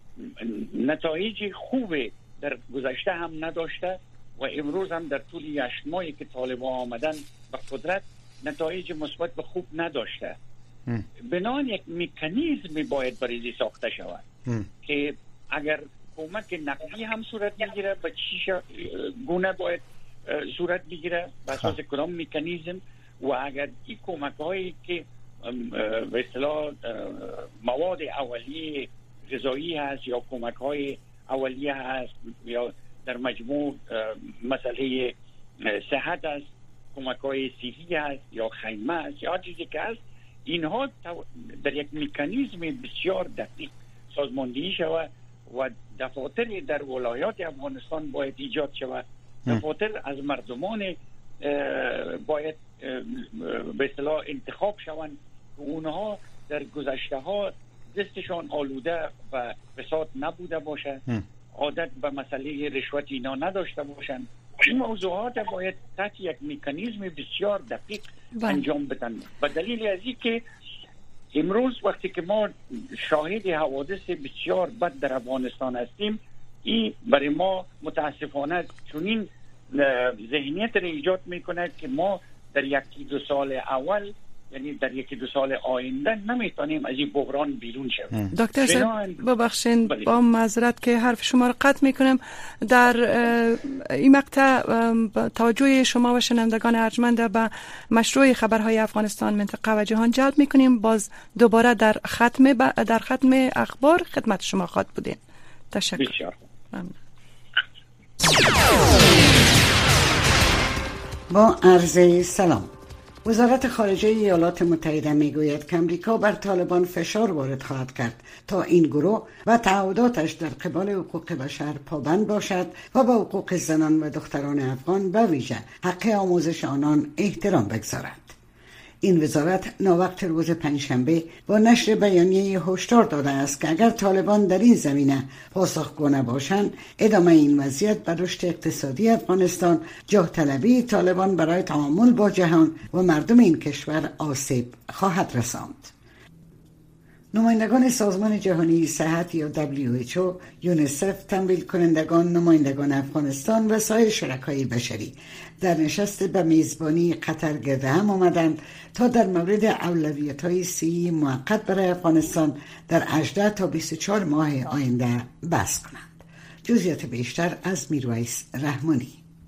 نتایج خوبه در گذشته هم نداشته و امروز هم در طول هشت ماهی که طالبان آمدن به قدرت نتایج مثبت و خوب نداشته. بنابراین یک مکانیزمی باید برای ساخته شود که اگر کمک نقدی هم صورت میگیره به چی گونه باید صورت بگیره به اساس کدام مکانیزم و اگر این کمک هایی که به اصطلاح مواد اولیه غذایی هست یا کمک های اولیه هست یا در مجموع مسئله صحت است، کمک‌های صحی است یا خیمه است یا چیزی که است، اینها در یک مکانیزم بسیار دقیق سازماندهی شود و دفاتر در ولایات افغانستان باید ایجاد شود. دفاتر از مردمان باید به اصطلاح انتخاب شوند که اونها در گذشته ها دستشان آلوده و فساد نبوده باشه، عادت به مسئله رشوت اینا نداشته باشند. این موضوعات باید تحت یک مکانیزم بسیار دقیق انجام بدن. به دلیل از این که امروز وقتی که ما شاهد حوادث بسیار بد در افغانستان هستیم، این برای ما متاسفانه چنین ذهنیت را ایجاد میکنه که ما در یکی دو سال اول، یعنی در یکی دو سال آینده نمیتونیم از این بحران بیرون شویم. دکتر صاحب ببخشید با معذرت که حرف شما را قطع میکنم، در این مقطع توجه شما و شنوندگان ارجمند به مشروع خبرهای افغانستان منطقه و جهان جلب میکنیم. باز دوباره در ختم در ختم اخبار خدمت شما خواهد بودیم. تشکر. بسیار با عرض سلام. وزارت خارجه ایالات متحده میگوید که امریکا بر طالبان فشار وارد خواهد کرد تا این گروه و تعهداتش در قبال حقوق بشر پابند باشد و به حقوق زنان و دختران افغان به ویژه حق آموزش آنان احترام بگذارد. این وزارت ناوقت روز پنجشنبه با نشر بیانیه هشدار داده است که اگر طالبان در این زمینه پاسخگو نباشند، ادامه این وضعیت بر رشد اقتصادی افغانستان، جاه طلبی طالبان برای تعامل با جهان و مردم این کشور آسیب خواهد رساند. نمایندگان سازمان جهانی صحت یا دبلیو اچ او، یونیسف، تمویل کنندگان، نمایندگان افغانستان و سایر شرکای بشری در نشست به میزبانی قطر گرد هم آمدند تا در مورد اولویت‌های صحی موقت برای افغانستان در هجده تا بیست و چهار ماه آینده بحث کنند. جزئیات بیشتر از میرویس رحمانی.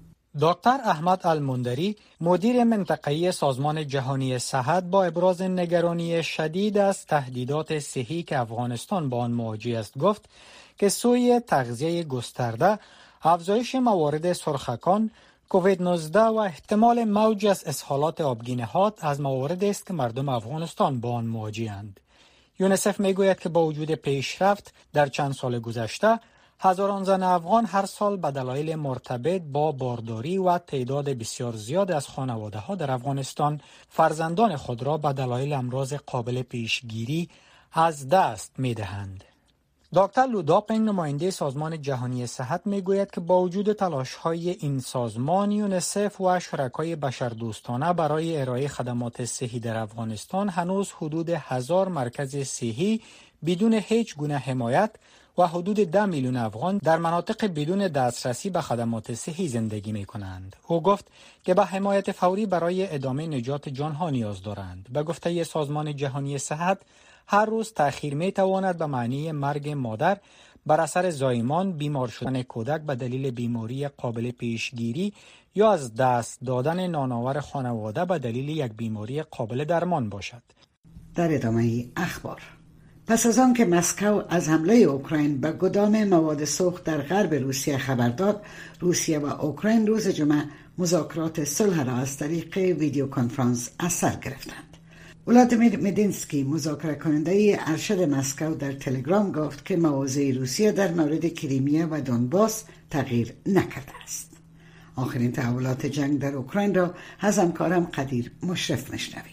دکتر احمد المندری، مدیر منطقه‌ای سازمان جهانی صحت، با ابراز نگرانی شدید از تهدیدات صحی که افغانستان با آن مواجه است گفت که سوی تغذیه گسترده، افزایش موارد سرخکان، کووید نوزده و احتمال موج از اسهالات آبگینه‌هات از مواردی است که مردم افغانستان با آن مواجه‌اند. یونیسف میگوید که با وجود پیشرفت در چند سال گذشته، هزاران زن افغان هر سال به دلایل مرتبط با بارداری و تعداد بسیار زیاد از خانواده‌ها در افغانستان فرزندان خود را به دلایل امراض قابل پیشگیری از دست می‌دهند. دکتر لوداپنگ، نماینده سازمان جهانی صحت، میگوید که با وجود تلاش‌های این سازمان، یونیسف و شرکای بشردوستانه برای ارائه خدمات صحی در افغانستان هنوز حدود هزار مرکز صحی بدون هیچ گونه حمایت و حدود ده میلیون افغان در مناطق بدون دسترسی به خدمات صحی زندگی می کنند. او گفت که به حمایت فوری برای ادامه نجات جانها نیاز دارند. به گفته سازمان جهانی صحت، هر روز تأخیر می تواند به معنی مرگ مادر بر اثر زایمان، بیمار شدن کودک به دلیل بیماری قابل پیشگیری یا از دست دادن نانآور خانواده به دلیل یک بیماری قابل درمان باشد. در ادامه اخبار، پس از آن که مسکو از حمله اوکراین به گدام مواد سوخت در غرب روسیه خبر داد، روسیه و اوکراین روز جمعه مذاکرات صلح را از طریق ویدیو کنفرانس از سر گرفتند. ولادیمیر مدینسکی، مذاکره کننده ارشد مسکو، در تلگرام گفت که مواضع روسیه در مورد کریمیا و دونباس تغییر نکرده است. آخرین تحولات جنگ در اوکراین را از همکارم قدیر مشرف میشنویم.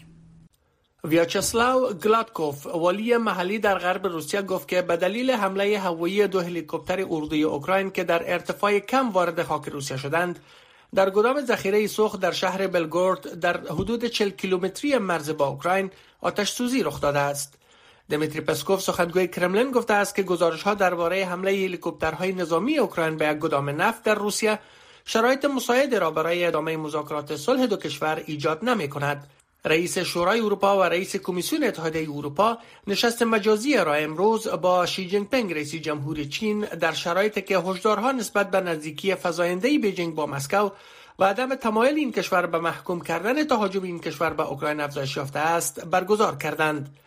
ویاچسلاو گلادکوف، والی محلی در غرب روسیه، گفت که به دلیل حمله هوایی دو هلیکوپتر اردوی اوکراین که در ارتفاع کم وارد خاک روسیه شدند، در گدام ذخیره سوخت در شهر بلگورد در حدود چهل کیلومتری مرز با اوکراین آتش سوزی رخ داده است. دمیتری پسکوف، سخنگوی کرملین، گفته است که گزارش‌ها درباره حمله هلیکوپترهای نظامی اوکراین به یک گدام نفت در روسیه شرایط مساعدی را برای ادامه مذاکرات صلح دو کشور ایجاد نمی‌کند. رئیس شورای اروپا و رئیس کمیسیون اتحادیه اروپا نشست مجازی را امروز با شی جین پینگ، رئیس جمهوری چین، در شرایطی که هشدارها نسبت به نزدیکی فزاینده بیجینگ با مسکو و عدم تمایل این کشور به محکوم کردن تهاجم این کشور به اوکراین افزایش یافته است برگزار کردند.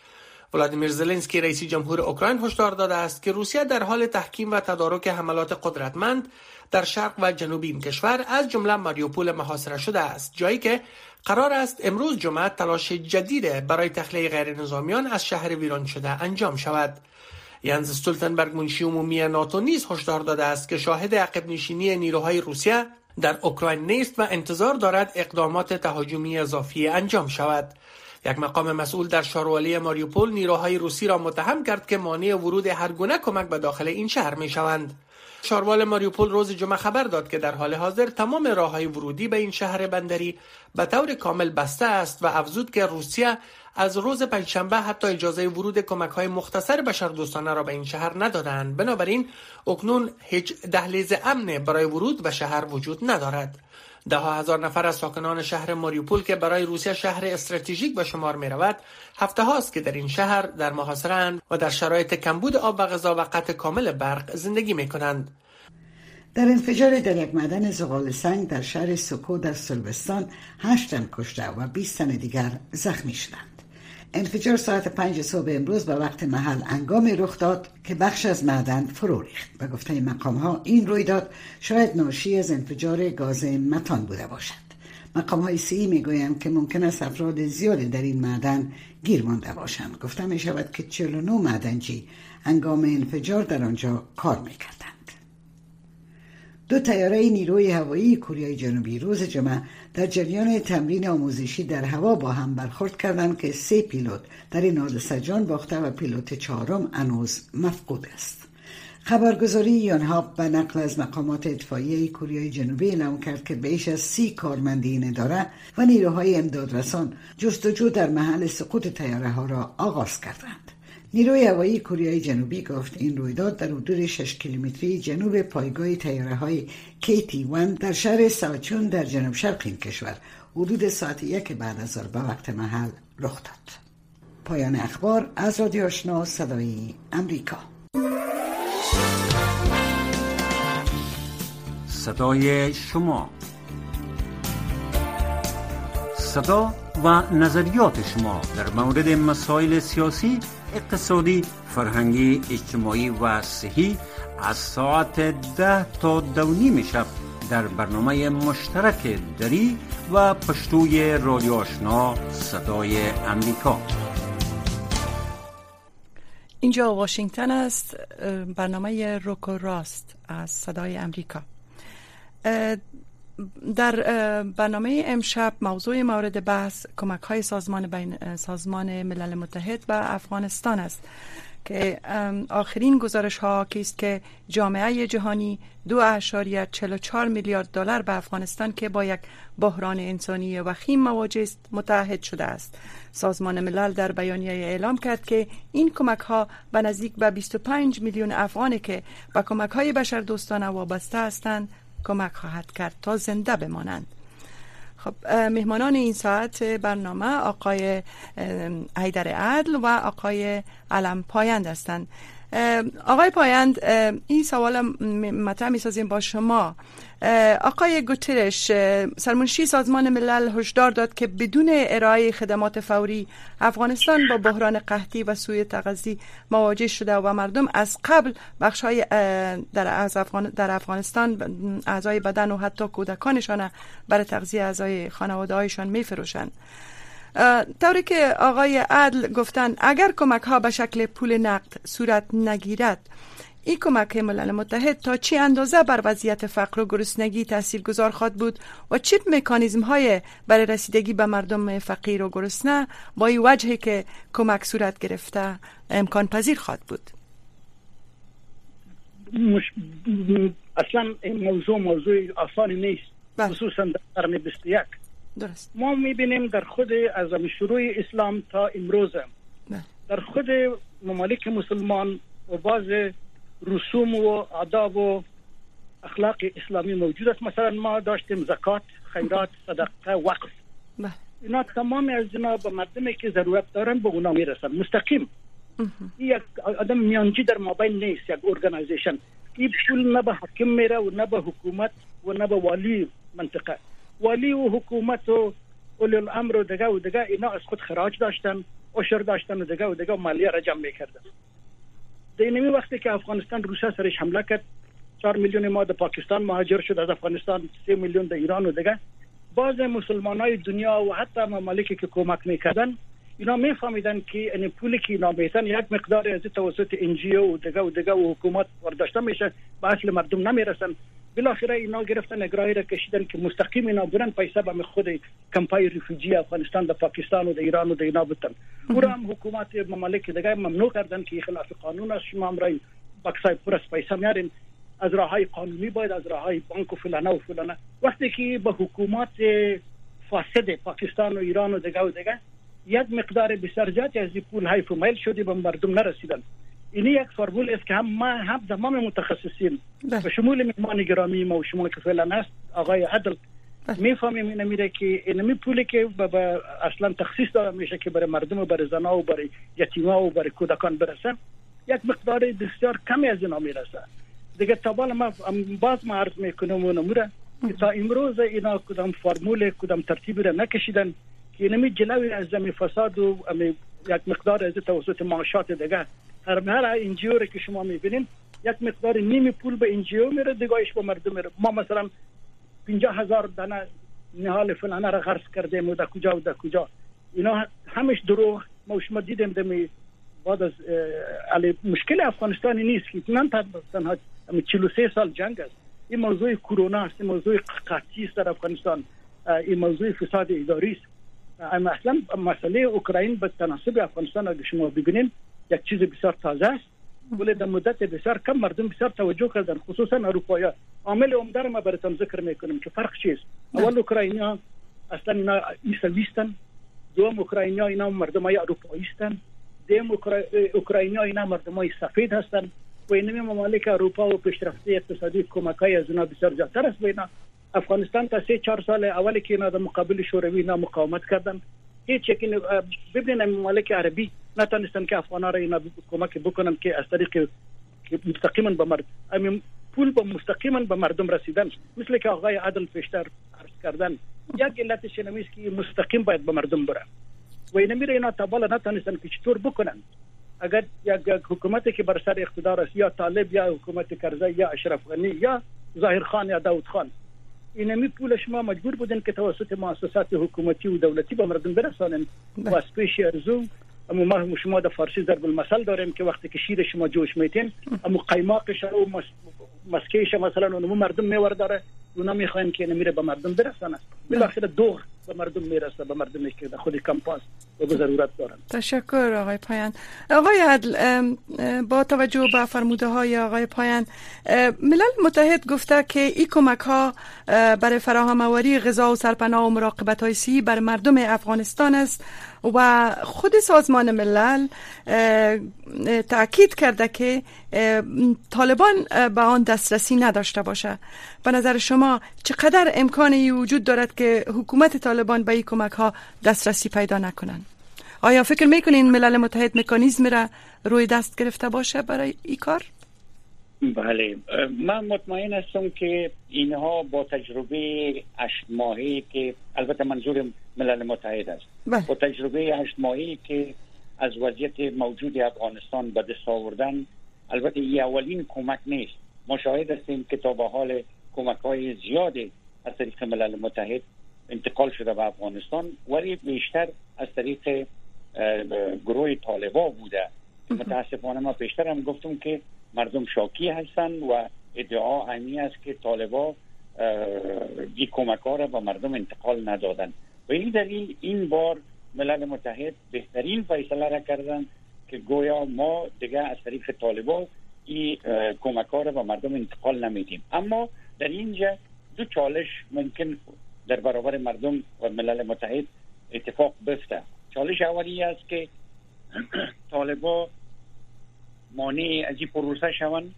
ولادیمیر زلنسکی رئیس جمهور اوکراین هشدار داده است که روسیه در حال تحکیم و تدارک حملات قدرتمند در شرق و جنوب این کشور از جمله ماریوپول محاصره شده است، جایی که قرار است امروز جمعه تلاش جدید برای تخلیه غیر نظامیان از شهر ویران شده انجام شود. ینز استولتنبرگ منشی عمومی ناتو نیز هشدار داده است که شاهد عقب نشینی نیروهای روسیه در اوکراین نیست و انتظار دارد اقدامات تهاجمی اضافی انجام شود. یک مقام مسئول در شاروالی ماریوپول نیروهای روسی را متهم کرد که مانع ورود هر گونه کمک به داخل این شهر می شوند. شاروال ماریوپول روز جمعه خبر داد که در حال حاضر تمام راههای ورودی به این شهر بندری به طور کامل بسته است و افزود که روسیه از روز پنجشنبه حتی اجازه ورود کمک‌های مختصر بشردوستانه را به این شهر ندادند. بنابراین اکنون هیچ دهلیز امن برای ورود به شهر وجود ندارد. ده ها هزار نفر از ساکنان شهر ماریوپول که برای روسیه شهر استراتژیک به شمار می رود، هفته هاست که در این شهر در محاصره‌اند و در شرایط کمبود آب و غذا و قطع کامل برق زندگی می کنند. در انفجار در یک معدن زغال سنگ در شهر سوکو در سلوستان هشت تن کشته و بیست تن دیگر زخمی شدند. انفجار ساعت پنج صبح امروز به وقت محل هنگامی رخ داد که بخش از معدن فرو ریخت. به گفته مقام‌ها این رویداد شاید ناشی از انفجار گاز متان بوده باشد. مقام‌های سی میگویند که ممکن است افراد زیادی در این معدن گیر مانده باشند. گفته می شود که چهل و نه معدنچی هنگام انفجار در آنجا کار می‌کردند. دو طیاره نیروی هوایی کره جنوبی روز جمعه در جریان تمرین آموزشی در هوا با هم برخورد کردند که سه پیلوت در این حادثه جان باخته و پیلوت چهارم هنوز مفقود است. خبرگزاری یونهاپ به نقل از مقامات اطفائیه کره جنوبی اعلام کرد که بیش از سی کارمند این اداره و نیروهای امدادرسان جستجو در محل سقوط طیاره ها را آغاز کردند. نیروی هوایی کره جنوبی گفت این رویداد در حدود شش کیلومتری جنوب پایگاه طیاره‌های کی تی یک در شهر ساچون در جنوب شرق این کشور حدود ساعت یک بعد از ظهر به وقت محل رخ داد. پایان اخبار از رادیو آشنا صدای امریکا. صدای شما، صدا و نظریات شما در مورد مسائل سیاسی، اقتصادی، فرهنگی، اجتماعی و صحی از ساعت ده تا دو نیم شب در برنامه مشترک دری و پشتوی رادیو آشنا صدای امریکا. اینجا واشنگتن است، برنامه روک و راست از صدای امریکا. در برنامه امشب موضوع مورد بحث کمک های سازمان بین سازمان ملل متحد به افغانستان است که آخرین گزارش ها است که جامعه جهانی دو اعشاریه چهل و چهار میلیارد دلار به افغانستان که با یک بحران انسانی وخیم مواجه است متحد شده است. سازمان ملل در بیانیه اعلام کرد که این کمک ها به نزدیک به بیست و پنج میلیون افغانی که به کمک های بشردوستانه وابسته هستند کمک خواهد کرد تا زنده بمانند. خب مهمانان این ساعت برنامه آقای حیدر عدل و آقای علم پایند هستند. آقای پایند، این سوال مطرح می‌سازیم با شما. آقای گوترش، سرمنشی سازمان ملل، هشدار داد که بدون ارائه خدمات فوری افغانستان با بحران قحطی و سوء تغذیه مواجه شده و مردم از قبل بخش‌های در از افغان در افغانستان اعضای بدن و حتی کودکانشان برای تغذیه اعضای خانواده‌هایشان می‌فروشند. طوری که آقای عدل گفتن اگر کمک ها به شکل پول نقد صورت نگیرد، این کمک ملل متحد تا چه اندازه بر وضعیت فقر و گرسنگی تاثیرگذار خواهد بود و چه مکانیزم های برای رسیدگی به مردم فقیر و گرسنه با این وجهی که کمک صورت گرفته امکان پذیر خواهد بود؟ مش... اصلا این موضوع موضوع آسانی نیست، خصوصا در قرن بیست و یک. درست. ما میبینیم در خود از شروع اسلام تا امروز در خود ممالک مسلمان و بعض رسوم و آداب و اخلاق اسلامی موجود است. مثلا ما داشتیم زکات، خیرات، صدقه، وقف. بله. اینا تمامی از اینا به مردمی که ضرورت دارن به اونا میرسن مستقیم. یک آدم میانجی در مابین نیست، یک ارگانایزیشن. این پول نه به حاکم میره و نه به حکومت و نه به والی منطقه. والی و حکومت و اولی الامر و دگه و دگه اینا از خود خراج داشتن عشر داشتن و دیگه و دیگه مالیه را جمع میکردن. در این وقتی که افغانستان روسیه سرش حمله کرد، چهار میلیون ما در پاکستان مهاجر شد، از افغانستان سه میلیون در ایران و دیگه، بعض مسلمانای دنیا و حتی ممالکی که کمک میکردن اینا میفهمیدن که این پولی که اینا میتن یک مقدار از توسط انجیو و دیگه و دیگه و حکومت برداشته میشه، به اصل مردم نمیرسن. بالاخره اینا گرفتن اجرایی را کشیدن که مستقیم اینا برن پیسه به خود کمپای ریفوجی افغانستان در پاکستان و در ایران و در اینا بتن. او را هم حکومت ممالک دیگه ممنوع کردن که خلاف قانون است، شما هم رای بکسای پرس پیسه میارین، از راههای قانونی باید، از راههای بانک و فلانه و فلانه. وقتی که به حکومت فاسد پاکستان و ایران و دیگه و دیگه یک مقدار بسیار زیادی از پول های فومیل شدی به مردم نرسیدن. این یک فرمول است که هم ما هم تمام متخصصین به شمول مهمان گرامی ما و شما که فعلا هست آقای عدل میفهمیم این میره که این پولی که به اصلا تخصیص داده میشه که برای مردم و برای زنا و برای یتیما و برای کودکان برسه، یک مقدار بسیار کمی از اینا میرسه دیگه. تا بالا ما باز ما عرض میکنم و نموره که تا امروز اینا کدام فرمول کدام ترتیبی را نکشیدن که اینمی جلوی از زمین فساد و یک مقدار از توسط معاشات دیگه هر هر انجیو که شما میبینین یک مقدار نیمی پول به انجیو میره دیگهش به مردم میره. ما مثلا پنجاه هزار دانه نهال فلانه را غرس کردیم و در کجا و در کجا، اینا همش دروغ. ما شما دیدیم دمی بعد از علی مشکل افغانستانی نیست که نه تنها چهل و سه سال جنگ است، این موضوع کرونا است، این موضوع قحطی است در افغانستان، این موضوع فساد اداری است. اما اصلا مسئله اوکراین به تناسب افغانستان اگه شما ببینید یک چیز بسیار تازه است، ولی در مدت بسیار کم مردم بسیار توجه کردن، خصوصا اروپایی. عامل عمده را ما براتون ذکر میکنم که فرق چیست. اول اوکراینیا اصلا اینا ایسویستن، دوم اوکراینیا اینا مردمای اروپایی هستند، دیم اوکراینیا اینا مردمای سفید هستند و اینمی ممالک اروپا و پیشرفته اقتصادی کمکای از اینا بسیار زیادتر است. اینا افغانستان تا سه چهار سال اولی که اینا در مقابل شوروی اینا مقاومت کردن، هیچ یک ببینید ممالک عربی نتونستن که افغانا را اینا کمک بکنن که از طریق مستقیما به مردم همین پول به مستقیما به مردم رسیدن، مثل که آقای عادل پیشتر عرض کردن. یک علتش اینه که مستقیم باید به مردم بره و اینا میره اینا تا بالا نتونستن که چطور بکنن. اگر یک حکومتی که بر سر اقتدار است، یا طالب یا حکومت کرزی یا اشرف غنی یا ظاهر خان یا داود خان، اینمی پولش ما مجبور بودن که توسط مؤسسات حکومتی و دولتی به مردم برسانن و از پیش ارزو. اما ما شما در فارسی ضرب المثل داریم که وقتی که شیر شما جوش میتین اما قیماقش و مسکهش مثلا اونمو مردم میورداره، اونا میخواین که نمیره به مردم برسانه، بالاخره دور به مردم میرسه، به مردمی که خود کمپاس و به ضرورت دارن. تشکر آقای پایان. آقای عدل، با توجه به فرموده های آقای پایان، ملل متحد گفته که این کمک ها برای فراهم آوری غذا و سرپناه و مراقبت های صحی بر مردم افغانستان است و خود سازمان ملل تأکید کرده که طالبان به آن دسترسی نداشته باشه. به نظر شما چقدر امکانی وجود دارد که حکومت طالبان به این کمک ها دسترسی پیدا نکنن؟ آیا فکر میکنین ملل متحد مکانیزمی را روی دست گرفته باشه برای این کار؟ بله، من مطمئن هستم که اینها با تجربه هشت ماهی که البته منظور ملل متحد است، بله. با تجربه هشت ماهی که از وضعیت موجود افغانستان به دست آوردن، البته این اولین کمک نیست. ما شاهد هستیم که تا به حال کمک‌های زیادی از طریق ملل متحد انتقال شده به افغانستان، ولی بیشتر از طریق گروه طالبان بوده. متاسفانه ما پیشتر هم گفتم که مردم شاکی هستن و ادعا عینی است که طالبان این کمک‌ها را به مردم انتقال ندادن. و این دلیل این بار ملل متحد بهترین فیصله را کردن که گویا ما دیگه از طریق طالبان این کمک‌ها را به مردم انتقال نمیدیم. اما در اینجا دو چالش ممکن در برابر مردم و ملل متحد اتفاق بیفته. چالش اولی است که طالبان مانع از این پروسه شوند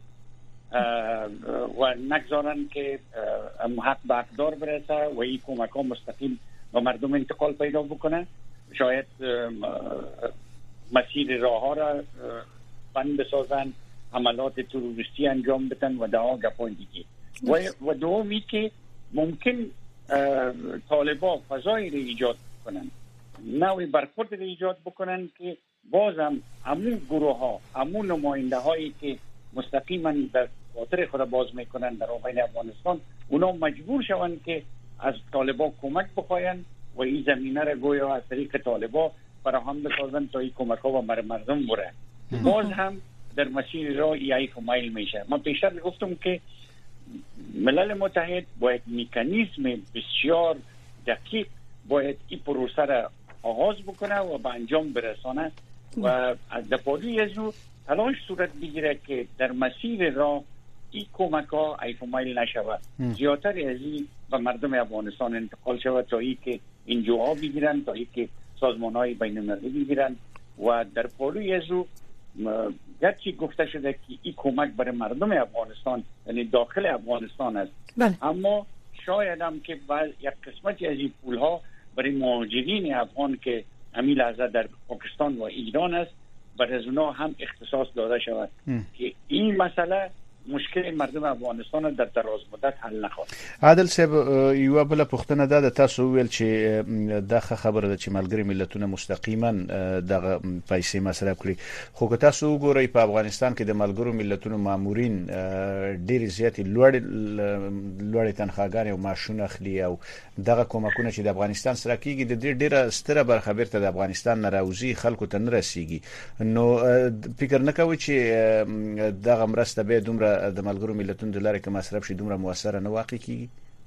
و نگذارن که حق به حقدار برسه و این کمک ها مستقیم به مردم انتقال پیدا بکنه. شاید مسیر راه ها را بند بسازن، عملات تروریستی انجام بدن و دعا گپان دیگه. و دومی که ممکن طالبان فضایی را ایجاد کنن نوعی برخورد ایجاد بکنن که بازم همون گروه ها، همون نماینده هایی که مستقیما در خاطر خود باز میکنن در آبین افغانستان، اونا مجبور شوند که از طالبا کمک بخواین و این زمینه را گویا از طریق طالبا فراهم بسازن تا این کمک ها و مردم بره. باز هم در مسیر را ایف و مایل میشه. من پیشتر گفتم که ملل متحد باید مکانیزم بسیار دقیق باید این پروسه را آغاز بکنه و به انجام برسانه و از دپالی از او تلاش صورت بگیره که در مسیر را این کمک ها ایف و مایل نشود، زیادتر از این به مردم افغانستان انتقال شود تا ای که این جواب بگیرن، تا ای که سازمان های بین المللی بگیرن و در پالوی از او گرچه گفته شده که این کمک برای مردم افغانستان یعنی داخل افغانستان است، بله. اما شاید هم که بعض یک قسمتی از این پول ها برای مهاجرین افغان که همین لحظه در پاکستان و ایران است برای از اونا هم اختصاص داده شود که این مسئله مشکل مردم افغانستان در دراز مدت حل نخواهد. عادل صاحب یو بل پختنه ده تاسو ویل چې دغه خبره ده چې ملګری ملتونه مستقیما دغه پیسې مصرف کړي، خو که تاسو وګورئ په افغانستان کې د ملګرو ملتونو مامورین ډېر زیات لوړ لوړ تنخواګانې او معاشونه اخلي او دغه کومکونه چې د افغانستان سره کیږي د دې ډېره ستره برخه بیرته د افغانستان نه راوځي، خلکو ته نه رسیږي. نو فکر نه کوي چې دغه مرسته به دومره د ملګرو ملتونو د لارې که مصرف شي دومره موثره نه واقع کیږي؟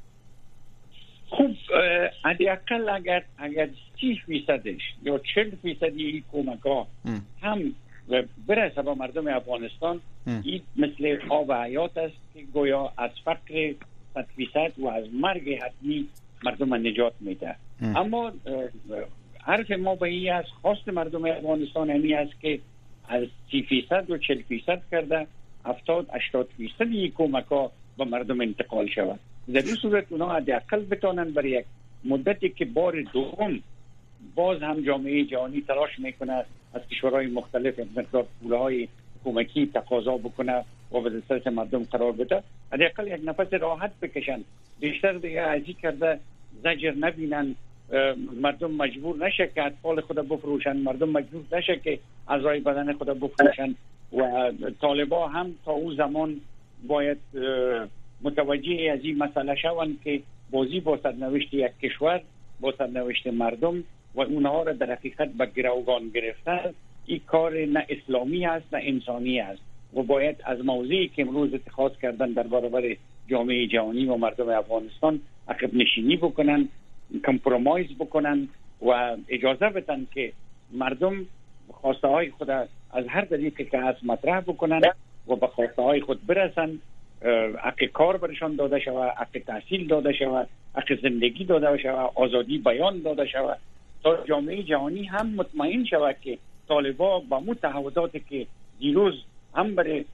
خوب حداقل اگر اگر سی فیصدش یا چهل فیصدی کمک ها هم برسه به مردم افغانستان، این مثل آب حیات است که گویا از فقر صد فیصد و از مرگ حتمی مردم نجات میده. اما حرف ما به این است، خواست مردم افغانستان همی است که از سی فیصد و چهل فیصد کرده هفتاد هشتاد فیصدی کمک ها به مردم انتقال شود. در این صورت اونا حداقل بتونن برای یک مدتی که بار دوم باز هم جامعه جهانی تلاش میکنه از کشورهای مختلف مقدار پولهای کمکی تقاضا بکنه و به دسترس مردم قرار بده، حداقل یک نفس راحت بکشن، بیشتر دیگه ازی کرده زجر نبینن، مردم مجبور نشه که اطفال خود بفروشن، مردم مجبور نشه که اعضای بدن خود بفروشن و طالبا هم تا اون زمان باید متوجه از این مسئله شوند که بازی با سرنوشت یک کشور، با سرنوشت مردم و اونها را در حقیقت به گروگان گرفتن این کار نه اسلامی است نه انسانی است و باید از موضعی که امروز اتخاذ کردن در برابر جامعه جهانی و مردم افغانستان عقب نشینی بکنن، کمپرومایز بکنن و اجازه بدن که مردم خواسته های خود از هر طریقی که هست مطرح بکنن و به خواسته های خود برسن، حق کار برشان داده شود، حق تحصیل داده شود، حق زندگی داده شود، آزادی بیان داده شود تا جامعه جهانی هم مطمئن شود که طالبا با مو تعهداتی که دیروز هم برای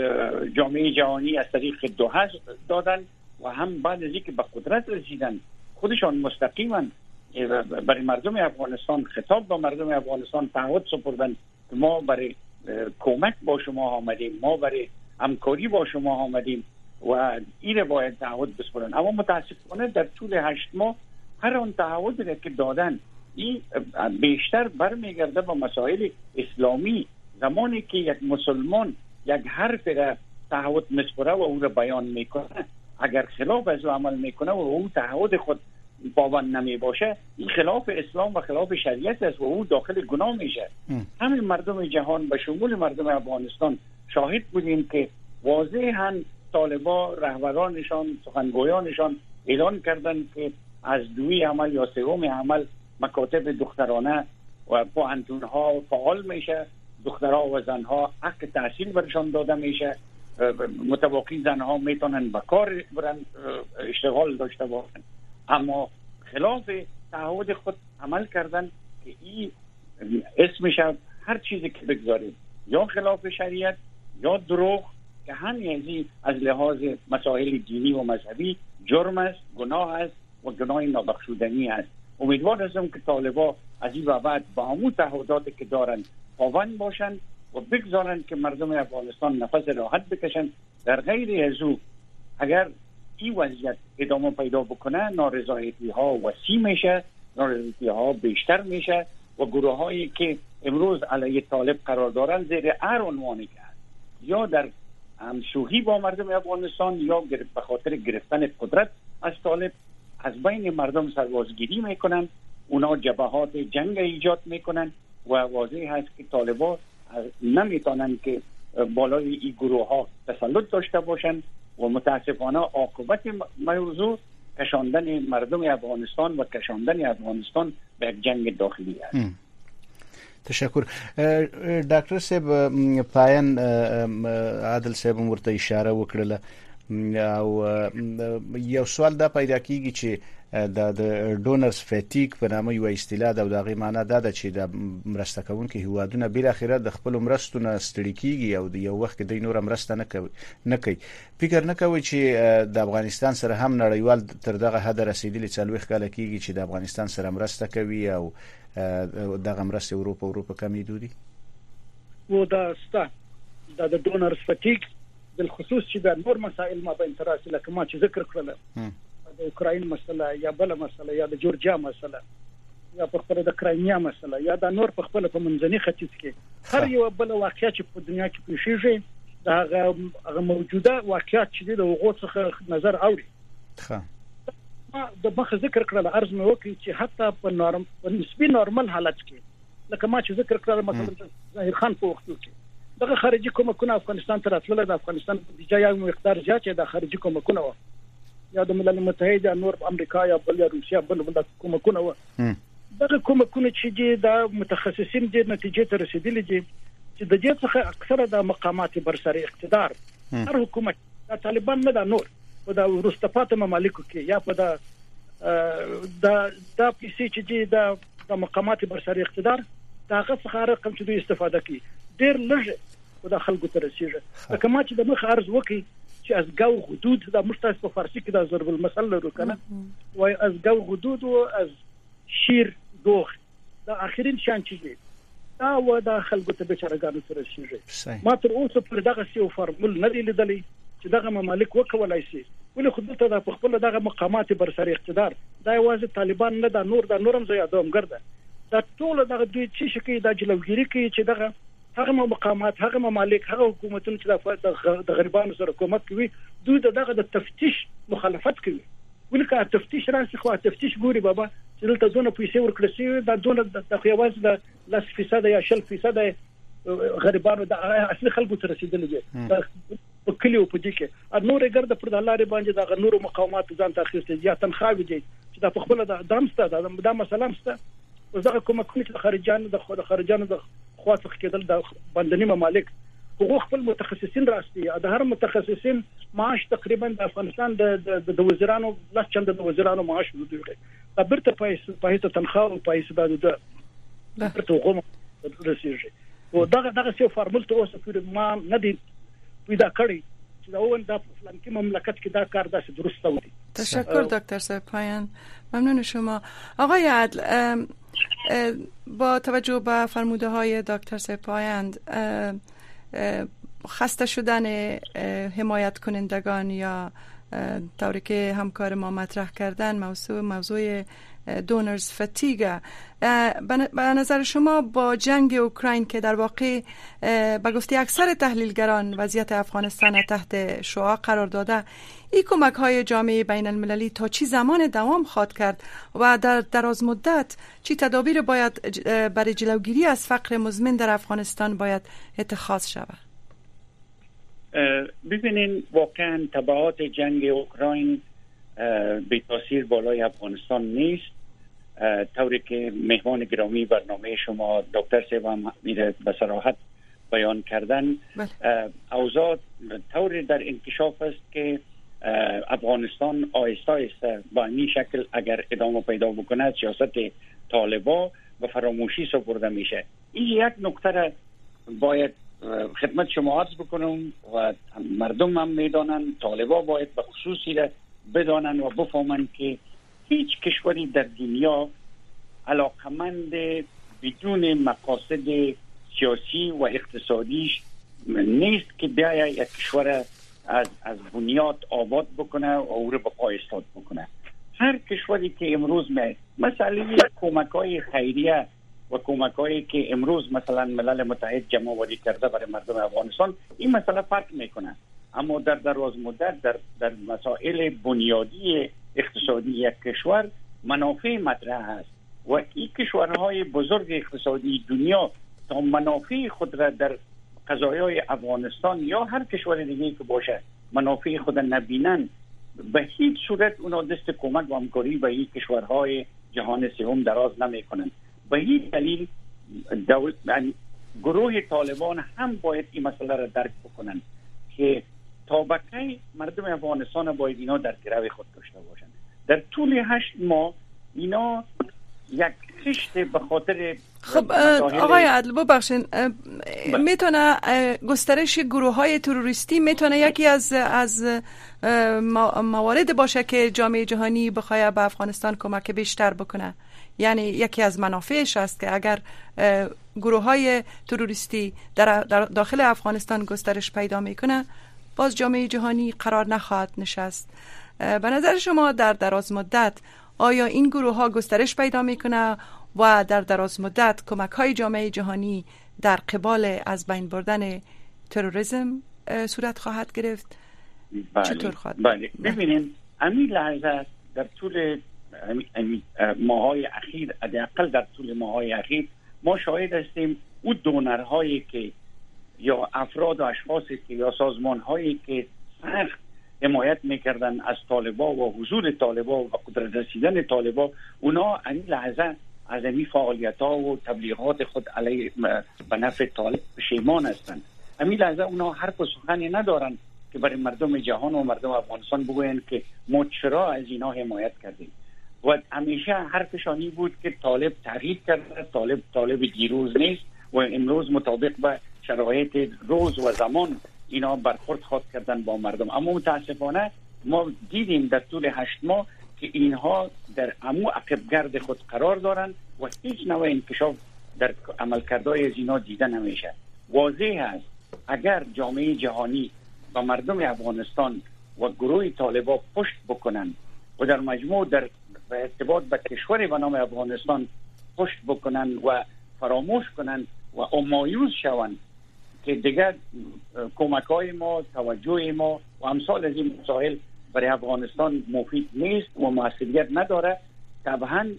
جامعه جهانی از طریق دوحه دادن و هم بعد از اینکه به قدرت رسیدن خودشان مستقیما برای مردم افغانستان خطاب به مردم افغانستان تعهد سپردن که ما برای کمک با شما آمدیم، ما برای همکاری با شما آمدیم و این باید تعهد بسپرن. اما متاسفانه در طول هشت ماه هر آن تعهدی که دادن این بیشتر برمیگرده به مسائل اسلامی. زمانی که یک مسلمان یک حرف را تعهد مسپره و او را بیان میکنه، اگر خلاف از او عمل میکنه و او تعهد خود پابند نمی باشه، این خلاف اسلام و خلاف شریعت است و او داخل گناه میشه. همین مردم جهان به شمول مردم افغانستان شاهد بودیم که واضحاً طالبا رهبرانشان سخنگویانشان اعلان کردن که از دوی عمل یا سوم عمل مکاتب دخترانه و پوهنتونها فعال میشه، دخترها و زنها حق تحصیل برشان داده میشه، متوقی زنها میتونن به کار برن اشتغال داشته باشن، اما خلاف تعهد خود عمل کردن که این اسمش هر چیزی که بگذاریم یا خلاف شریعت یا دروغ که همین از لحاظ مسائل دینی و مذهبی جرم است، گناه است و گناه نابخشودنی است. امیدوار هستم که طالبا از این بعد با همون تعهداتی که دارن پابند باشن و بگذارن که مردم افغانستان نفس راحت بکشن. در غیر از او اگر این وضعیت ادامه پیدا بکنه، نارضایتی ها وسیع میشه نارضایتی ها بیشتر میشه و گروه هایی که امروز علیه طالب قرار دارن زیر هر عنوانی که یا در همسویی با مردم افغانستان یا به خاطر گرفتن قدرت از طالب از بین مردم سربازگیری میکنن، اونا جبهات جنگ ایجاد میکنن و واضح هست که طالبان نمیتونن که بالای این گروه ها تسلط داشته باشن و متاسفانه عاقبت موضوع کشاندن مردم افغانستان و کشاندن افغانستان به یک جنگ داخلی است. تشکر. ډاکټر صاحب پایان عادل صاحب ورته اشاره وکړه او یو سوال دا پیدا کیږي چې د ډونرز فټیک په نامه یو اصطلاح ده او دغه معنی دا ده چې د مرسته کوونکو هیوادونه بل اخره د خپل مرستو نه ستړي کیږي او د یو وخت د نور مرسته نه کوي نه کوي فکر نه کوي چې د افغانستان سره هم نړیوال تر دغه حد رسیدلی څلوي کال کیږي چې د افغانستان سره مرسته کوي او دغه مرسته اروپا اروپا کمی دودي و دا ستا دا د ډونرز فټیک بالخصوص چې د نور مسائل ما بین تراسل لکه ما چې ذکر کړل د اوکراین مسله یا بل مسله یا د جورجیا مسله یا په خپل د کرایمیا مسله یا د نور په خپل په منځني ختیځ کې هر یو بل واقعیت چې په دنیا کې پیښیږي دا هغه موجوده واقعیت چې د هغو څخه نظر اوري. ښه ما د مخ ذکر کړل ارز مې وکړي چې حتی په نورم په نسبی نورمال حالت کې لکه ما چې ذکر کړل مثلا ظاهر خان په وخت کې دغه خارجي کومکونه افغانستان ته راتلل د افغانستان په بجای مقدار زیات د خارجي کومکونه و یا د ملل متحد یا نور امریکا یا بل یا روسیا بل بل کومکونه و دغه کومکونه چې د متخصصین د نتیجې ته رسیدلي دي چې د دې څخه اکثره د مقامات برسر اقتدار هر حکومت د طالبان نه د نور په د وروسته ممالکو کې یا په د د د پیسې چې د د مقامات برسر اقتدار داغه څخه رقم چې دوی استفاده کوي ډیر لږ او د خلکو ته رسیږي لکه ما چې د مخ عرض وکي چې از گاو حدود د مشترک په فارسی کې د ضرب المثل لرو کنه وای از گاو حدود او از شیر دوغ دا اخرین شان چې دا و د خلکو ته بچارهګانو ته رسیږي ما تر اوسه پر دغه سیو فارمول نه دی لیدلی چې دغه ممالک وکولای شي ولې خو دلته د خپل دغه مقامات برسر اقتدار دا یوازې طالبان نه د نور د نورم زیا دوم ګرځي دا ټول دغه دوی چې شي د جلوګيري کوي چې دغه هغه مقامات هغه ممالک هغه حکومتونه چې د غریبانو سره حکومت کوي دوی دغه د تفتیش مخالفت کوي ولکه تفتیش راسي خو تفتیش ګوري بابا چې دلته دونه پیسې ورکړل شي دا دونه د خیواز د لاس فیصد یا شل فیصد غریبانو د اصلي خلکو ته رسیدلې دي په کلیو په دې کې نور ګرد پر د لارې باندې د نور مقاومت ځان ته اخیستي یا تنخواوي دي چې د خپل د دامسته د مثلا مسته وزغه کومه کومه چې خارجانو د خو د خارجانو د خواص کېدل د بندنی ممالک حقوق خپل متخصصین راستي د هر متخصصین معاش تقریبا د افغانستان د د وزیرانو لاس چند د وزیرانو معاش دوی دا برته پیسې پیسې تنخواه او پیسې د د برته قوم رسیږي او دغه دغه څه فارمول ته اوسه پورې ما نه دي پیدا کړی چې دا اون د فلانکی مملکت کې دا کار داسې درست ودی. تشکر دکتر صاحب پایان، ممنون شما. آقای عدل، با توجه به فرموده های دکتر صاحب پایند، خسته شدن حمایت کنندگان یا طوری که همکار ما مطرح کردن موضوع موضوع دونرز فتیگه، به نظر شما با جنگ اوکراین که در واقع به گفته اکثر تحلیلگران وضعیت افغانستان تحت شعاع قرار داده، این کمک های جامعه بین المللی تا چی زمان دوام خواهد کرد و در دراز مدت چی تدابیر باید برای جلوگیری از فقر مزمن در افغانستان باید اتخاذ شود؟ ببینین واقعا تبعات جنگ اوکراین بی تاثیر بالای افغانستان نیست، طوری که مهمان گرامی برنامه شما دکتر صاحب هم میره به صراحت بیان کردن. اوضاع طوری در انکشاف است که افغانستان آهسته آهسته با این شکل اگر ادامه پیدا بکنه سیاست طالبان به فراموشی سپرده میشه. این یک نکته باید خدمت شما عرض بکنم و مردم هم میدانن، طالبان باید به خصوصی بدانن و بفهمن که هیچ کشوری در دنیا علاقمند بدون مقاصد سیاسی و اقتصادیش نیست که بیاید یک کشور از از بنیاد آباد بکنه و او رو به پای استاد بکنه. هر کشوری که امروز می مسئله کمک‌های خیریه و کمک‌هایی که امروز مثلا ملل متحد جمع آوری کرده برای مردم افغانستان، این مسئله فرق میکنه. اما در دراز مدت در در مسائل بنیادی اقتصادی یک کشور منافع مطرح است و این کشورهای بزرگ اقتصادی دنیا تا منافع خود را در قضایای افغانستان یا هر کشور دیگه که باشه منافع خود نبینن، به هیچ صورت اونا دست کمک و همکاری به این کشورهای جهان سوم دراز نمیکنن. به هیچ دلیل دول... گروه طالبان هم باید این مسئله را درک بکنن که تا بکی مردم افغانستان باید اینا در گروه خود داشته باشند. در طول هشت ماه اینا یک خشت به خاطر خب آقای عدل ببخشین، میتونه گسترش گروه های تروریستی میتونه یکی از از موارد باشه که جامعه جهانی بخواد به افغانستان کمک بیشتر بکنه؟ یعنی یکی از منافعش است که اگر گروه های تروریستی در داخل افغانستان گسترش پیدا میکنه، باز جامعه جهانی قرار نخواهد نشست. به نظر شما در دراز مدت آیا این گروه ها گسترش پیدا میکنه و در دراز مدت کمک های جامعه جهانی در قبال از بین بردن تروریسم صورت خواهد گرفت؟ بله. چطور خواهد؟ بله. ببینیم همین لحظه در طول ماهای اخیر، حداقل در طول ماهای اخیر ما شاهد هستیم او دونرهایی که یا افراد و اشخاصی که یا سازمانهایی که سخت حمایت میکردن از طالبا و حضور طالبا و قدرت رسیدن طالبا، اونا این لحظه از این فعالیت ها و تبلیغات خود علیه به نفع طالب پشیمان هستند. همین لحظه اونا حرف و سخنی ندارن که برای مردم جهان و مردم افغانستان بگوین که ما چرا از اینا حمایت کردیم. و همیشه حرفشانی بود که طالب تغییر کرده، طالب طالب دیروز نیست و امروز مطابق به شرایط روز و زمان اینا برخورد خواهد کردن با مردم. اما متاسفانه ما دیدیم در طول هشت ماه که اینها در امو عقبگرد خود قرار دارن و هیچ نوع انکشاف در عملکردهای از اینا دیده نمیشه. واضح است اگر جامعه جهانی و مردم افغانستان و گروه طالبا پشت بکنن و در مجموع در ارتباط به کشور به نام افغانستان پشت بکنن و فراموش کنن و امایوز شوند که دیگر کمک‌های ما، توجه ما و امثال از این مسائل برای افغانستان مفید نیست و موثریت نداره، طبعا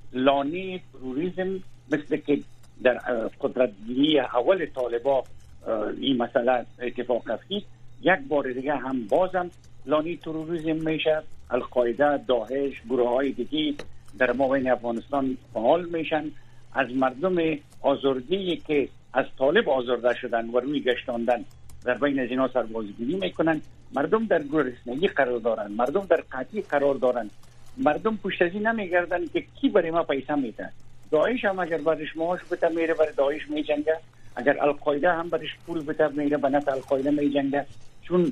لانه تروریسم مثل که در قدرتگیری اول طالبا این مسئله اتفاق افتید، یک بار دیگه هم بازم لانه تروریسم میشه. القاعده، داعش، گروه های دیگه در مابین افغانستان فعال میشن. از مردم آزرده‌ای که از طالب آزرده شدن و روی گشتاندن در بین از اینا سربازگیری میکنن. مردم در گرسنگی قرار دارن، مردم در قحطی قرار دارن، مردم پشت از این نمیگردن که کی برای ما پیسه میده. داعش هم اگر برش معاش بده میره برای داعش میجنگه، اگر القاعده هم برش پول بده میره به نفع القاعده میجنگه. چون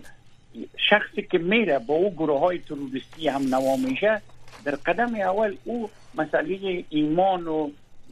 شخصی که میره با او گروه های تروریستی هم نوا میشه، در قدم اول او مسئله ایمان و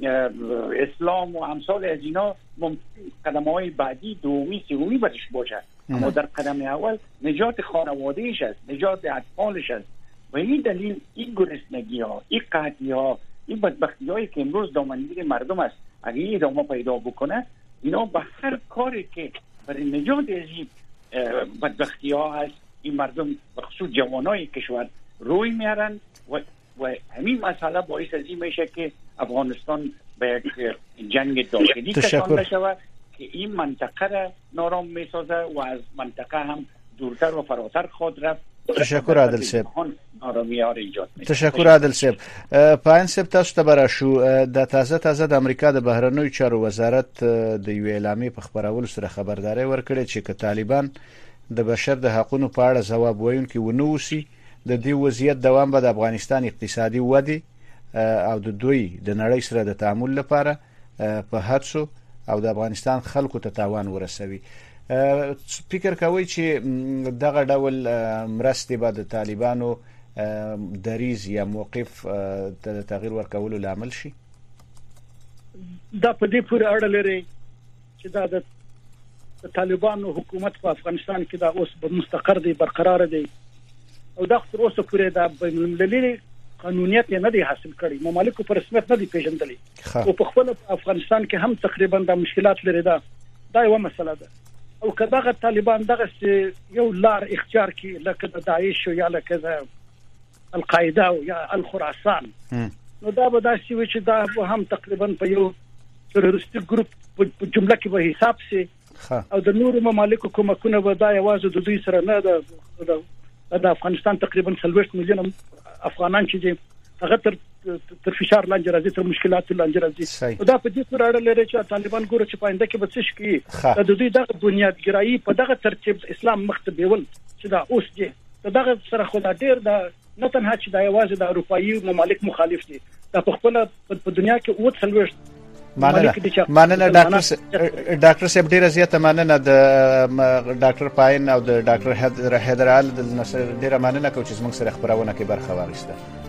اسلام و امثال از اینا قدم های بعدی دومی سومی برش باشه، اما در قدم اول نجات خانوادهش است، نجات اطفالش است. و این دلیل این گرسنگی ها، این قحطی ها، این بدبختی هایی که امروز دامنگیر مردم است اگه این ادامه پیدا بکنه، اینا به هر کاری که برای نجات از این بدبختی ها هست این مردم بخصوص جوانای کشور روی میارن و و همین مسئله باعث از این میشه که افغانستان به یک جنگ داخلی کشانده شود که این منطقه را نارام میسازه و از منطقه هم دورتر و فراتر خود رفت. تشکر عادل صاحب. آرامی ها را ایجاد میشه. تشکر عادل صاحب. پاین صاحب تاسو ته براشو د تازه تازه د امریکا د بهرنیو چارو وزارت د یو اعلامیه په خبرولو سره خبرداري ورکړه چې که طالبان د بشر د حقوقو په اړه ځواب وایونکي ونوسی د دې وضعیت دوام به د افغانستان اقتصادي ودی او د دوی د نړۍ سره د تعامل لپاره په هڅو او د افغانستان خلکو ته تاوان ورسوي. فکر کوي چې دغه ډول مرستې به د طالبانو دریز یا موقف د تغییر ورکولو لامل شي؟ دا په دې پورې اړه لري چې دا د طالبانو حکومت په افغانستان کې دا اوس مستقر دی، برقرار دی او دا تر اوسه پورې دا بین المللي قانونیت نه دی حاصل کړی، ممالکو پر رسمیت نه دی پیژندلی او په خپل افغانستان کې هم تقریبا د مشکلات لري. دا دا یو مسله ده. او کداغه طالبان دغه یو لار اختیار کی لکه د داعش یا لکه د القاعده او یا الخراسان، نو دا به داسې وي چې دا هم تقریبا په یو تروریستي ګروپ په جمله کې به حساب سي او د نورو ممالکو کومکونه به دا یوازې د دوی سره نه ده. د افغانستان تقریبا څلوېښت میلیون افغانان چې هغه تر تر فشار لاندې راځي، تر مشکلاتو لاندې راځي. دا په دې پورې اړه لري چې طالبان ګوره چې پاینده کې به څه شي. د دوی دغه بنیادګرایي په دغه ترتیب اسلام مخ ته بیول چې دا اوس دي دغه سره خو دا ډېر د نه تنها چې دا یوازې د اروپایي ممالک مخالف دي، دا په خپل په دنیا کې اوه څلوېښت مننه مننه ډاکټر ډاکټر صاحب ډیره زیاته مننه د ډاکټر پاین او د ډاکټر حیدرال د نصر ډیره مننه کوم چې موږ سره خبرونه کې برخه واخیسته.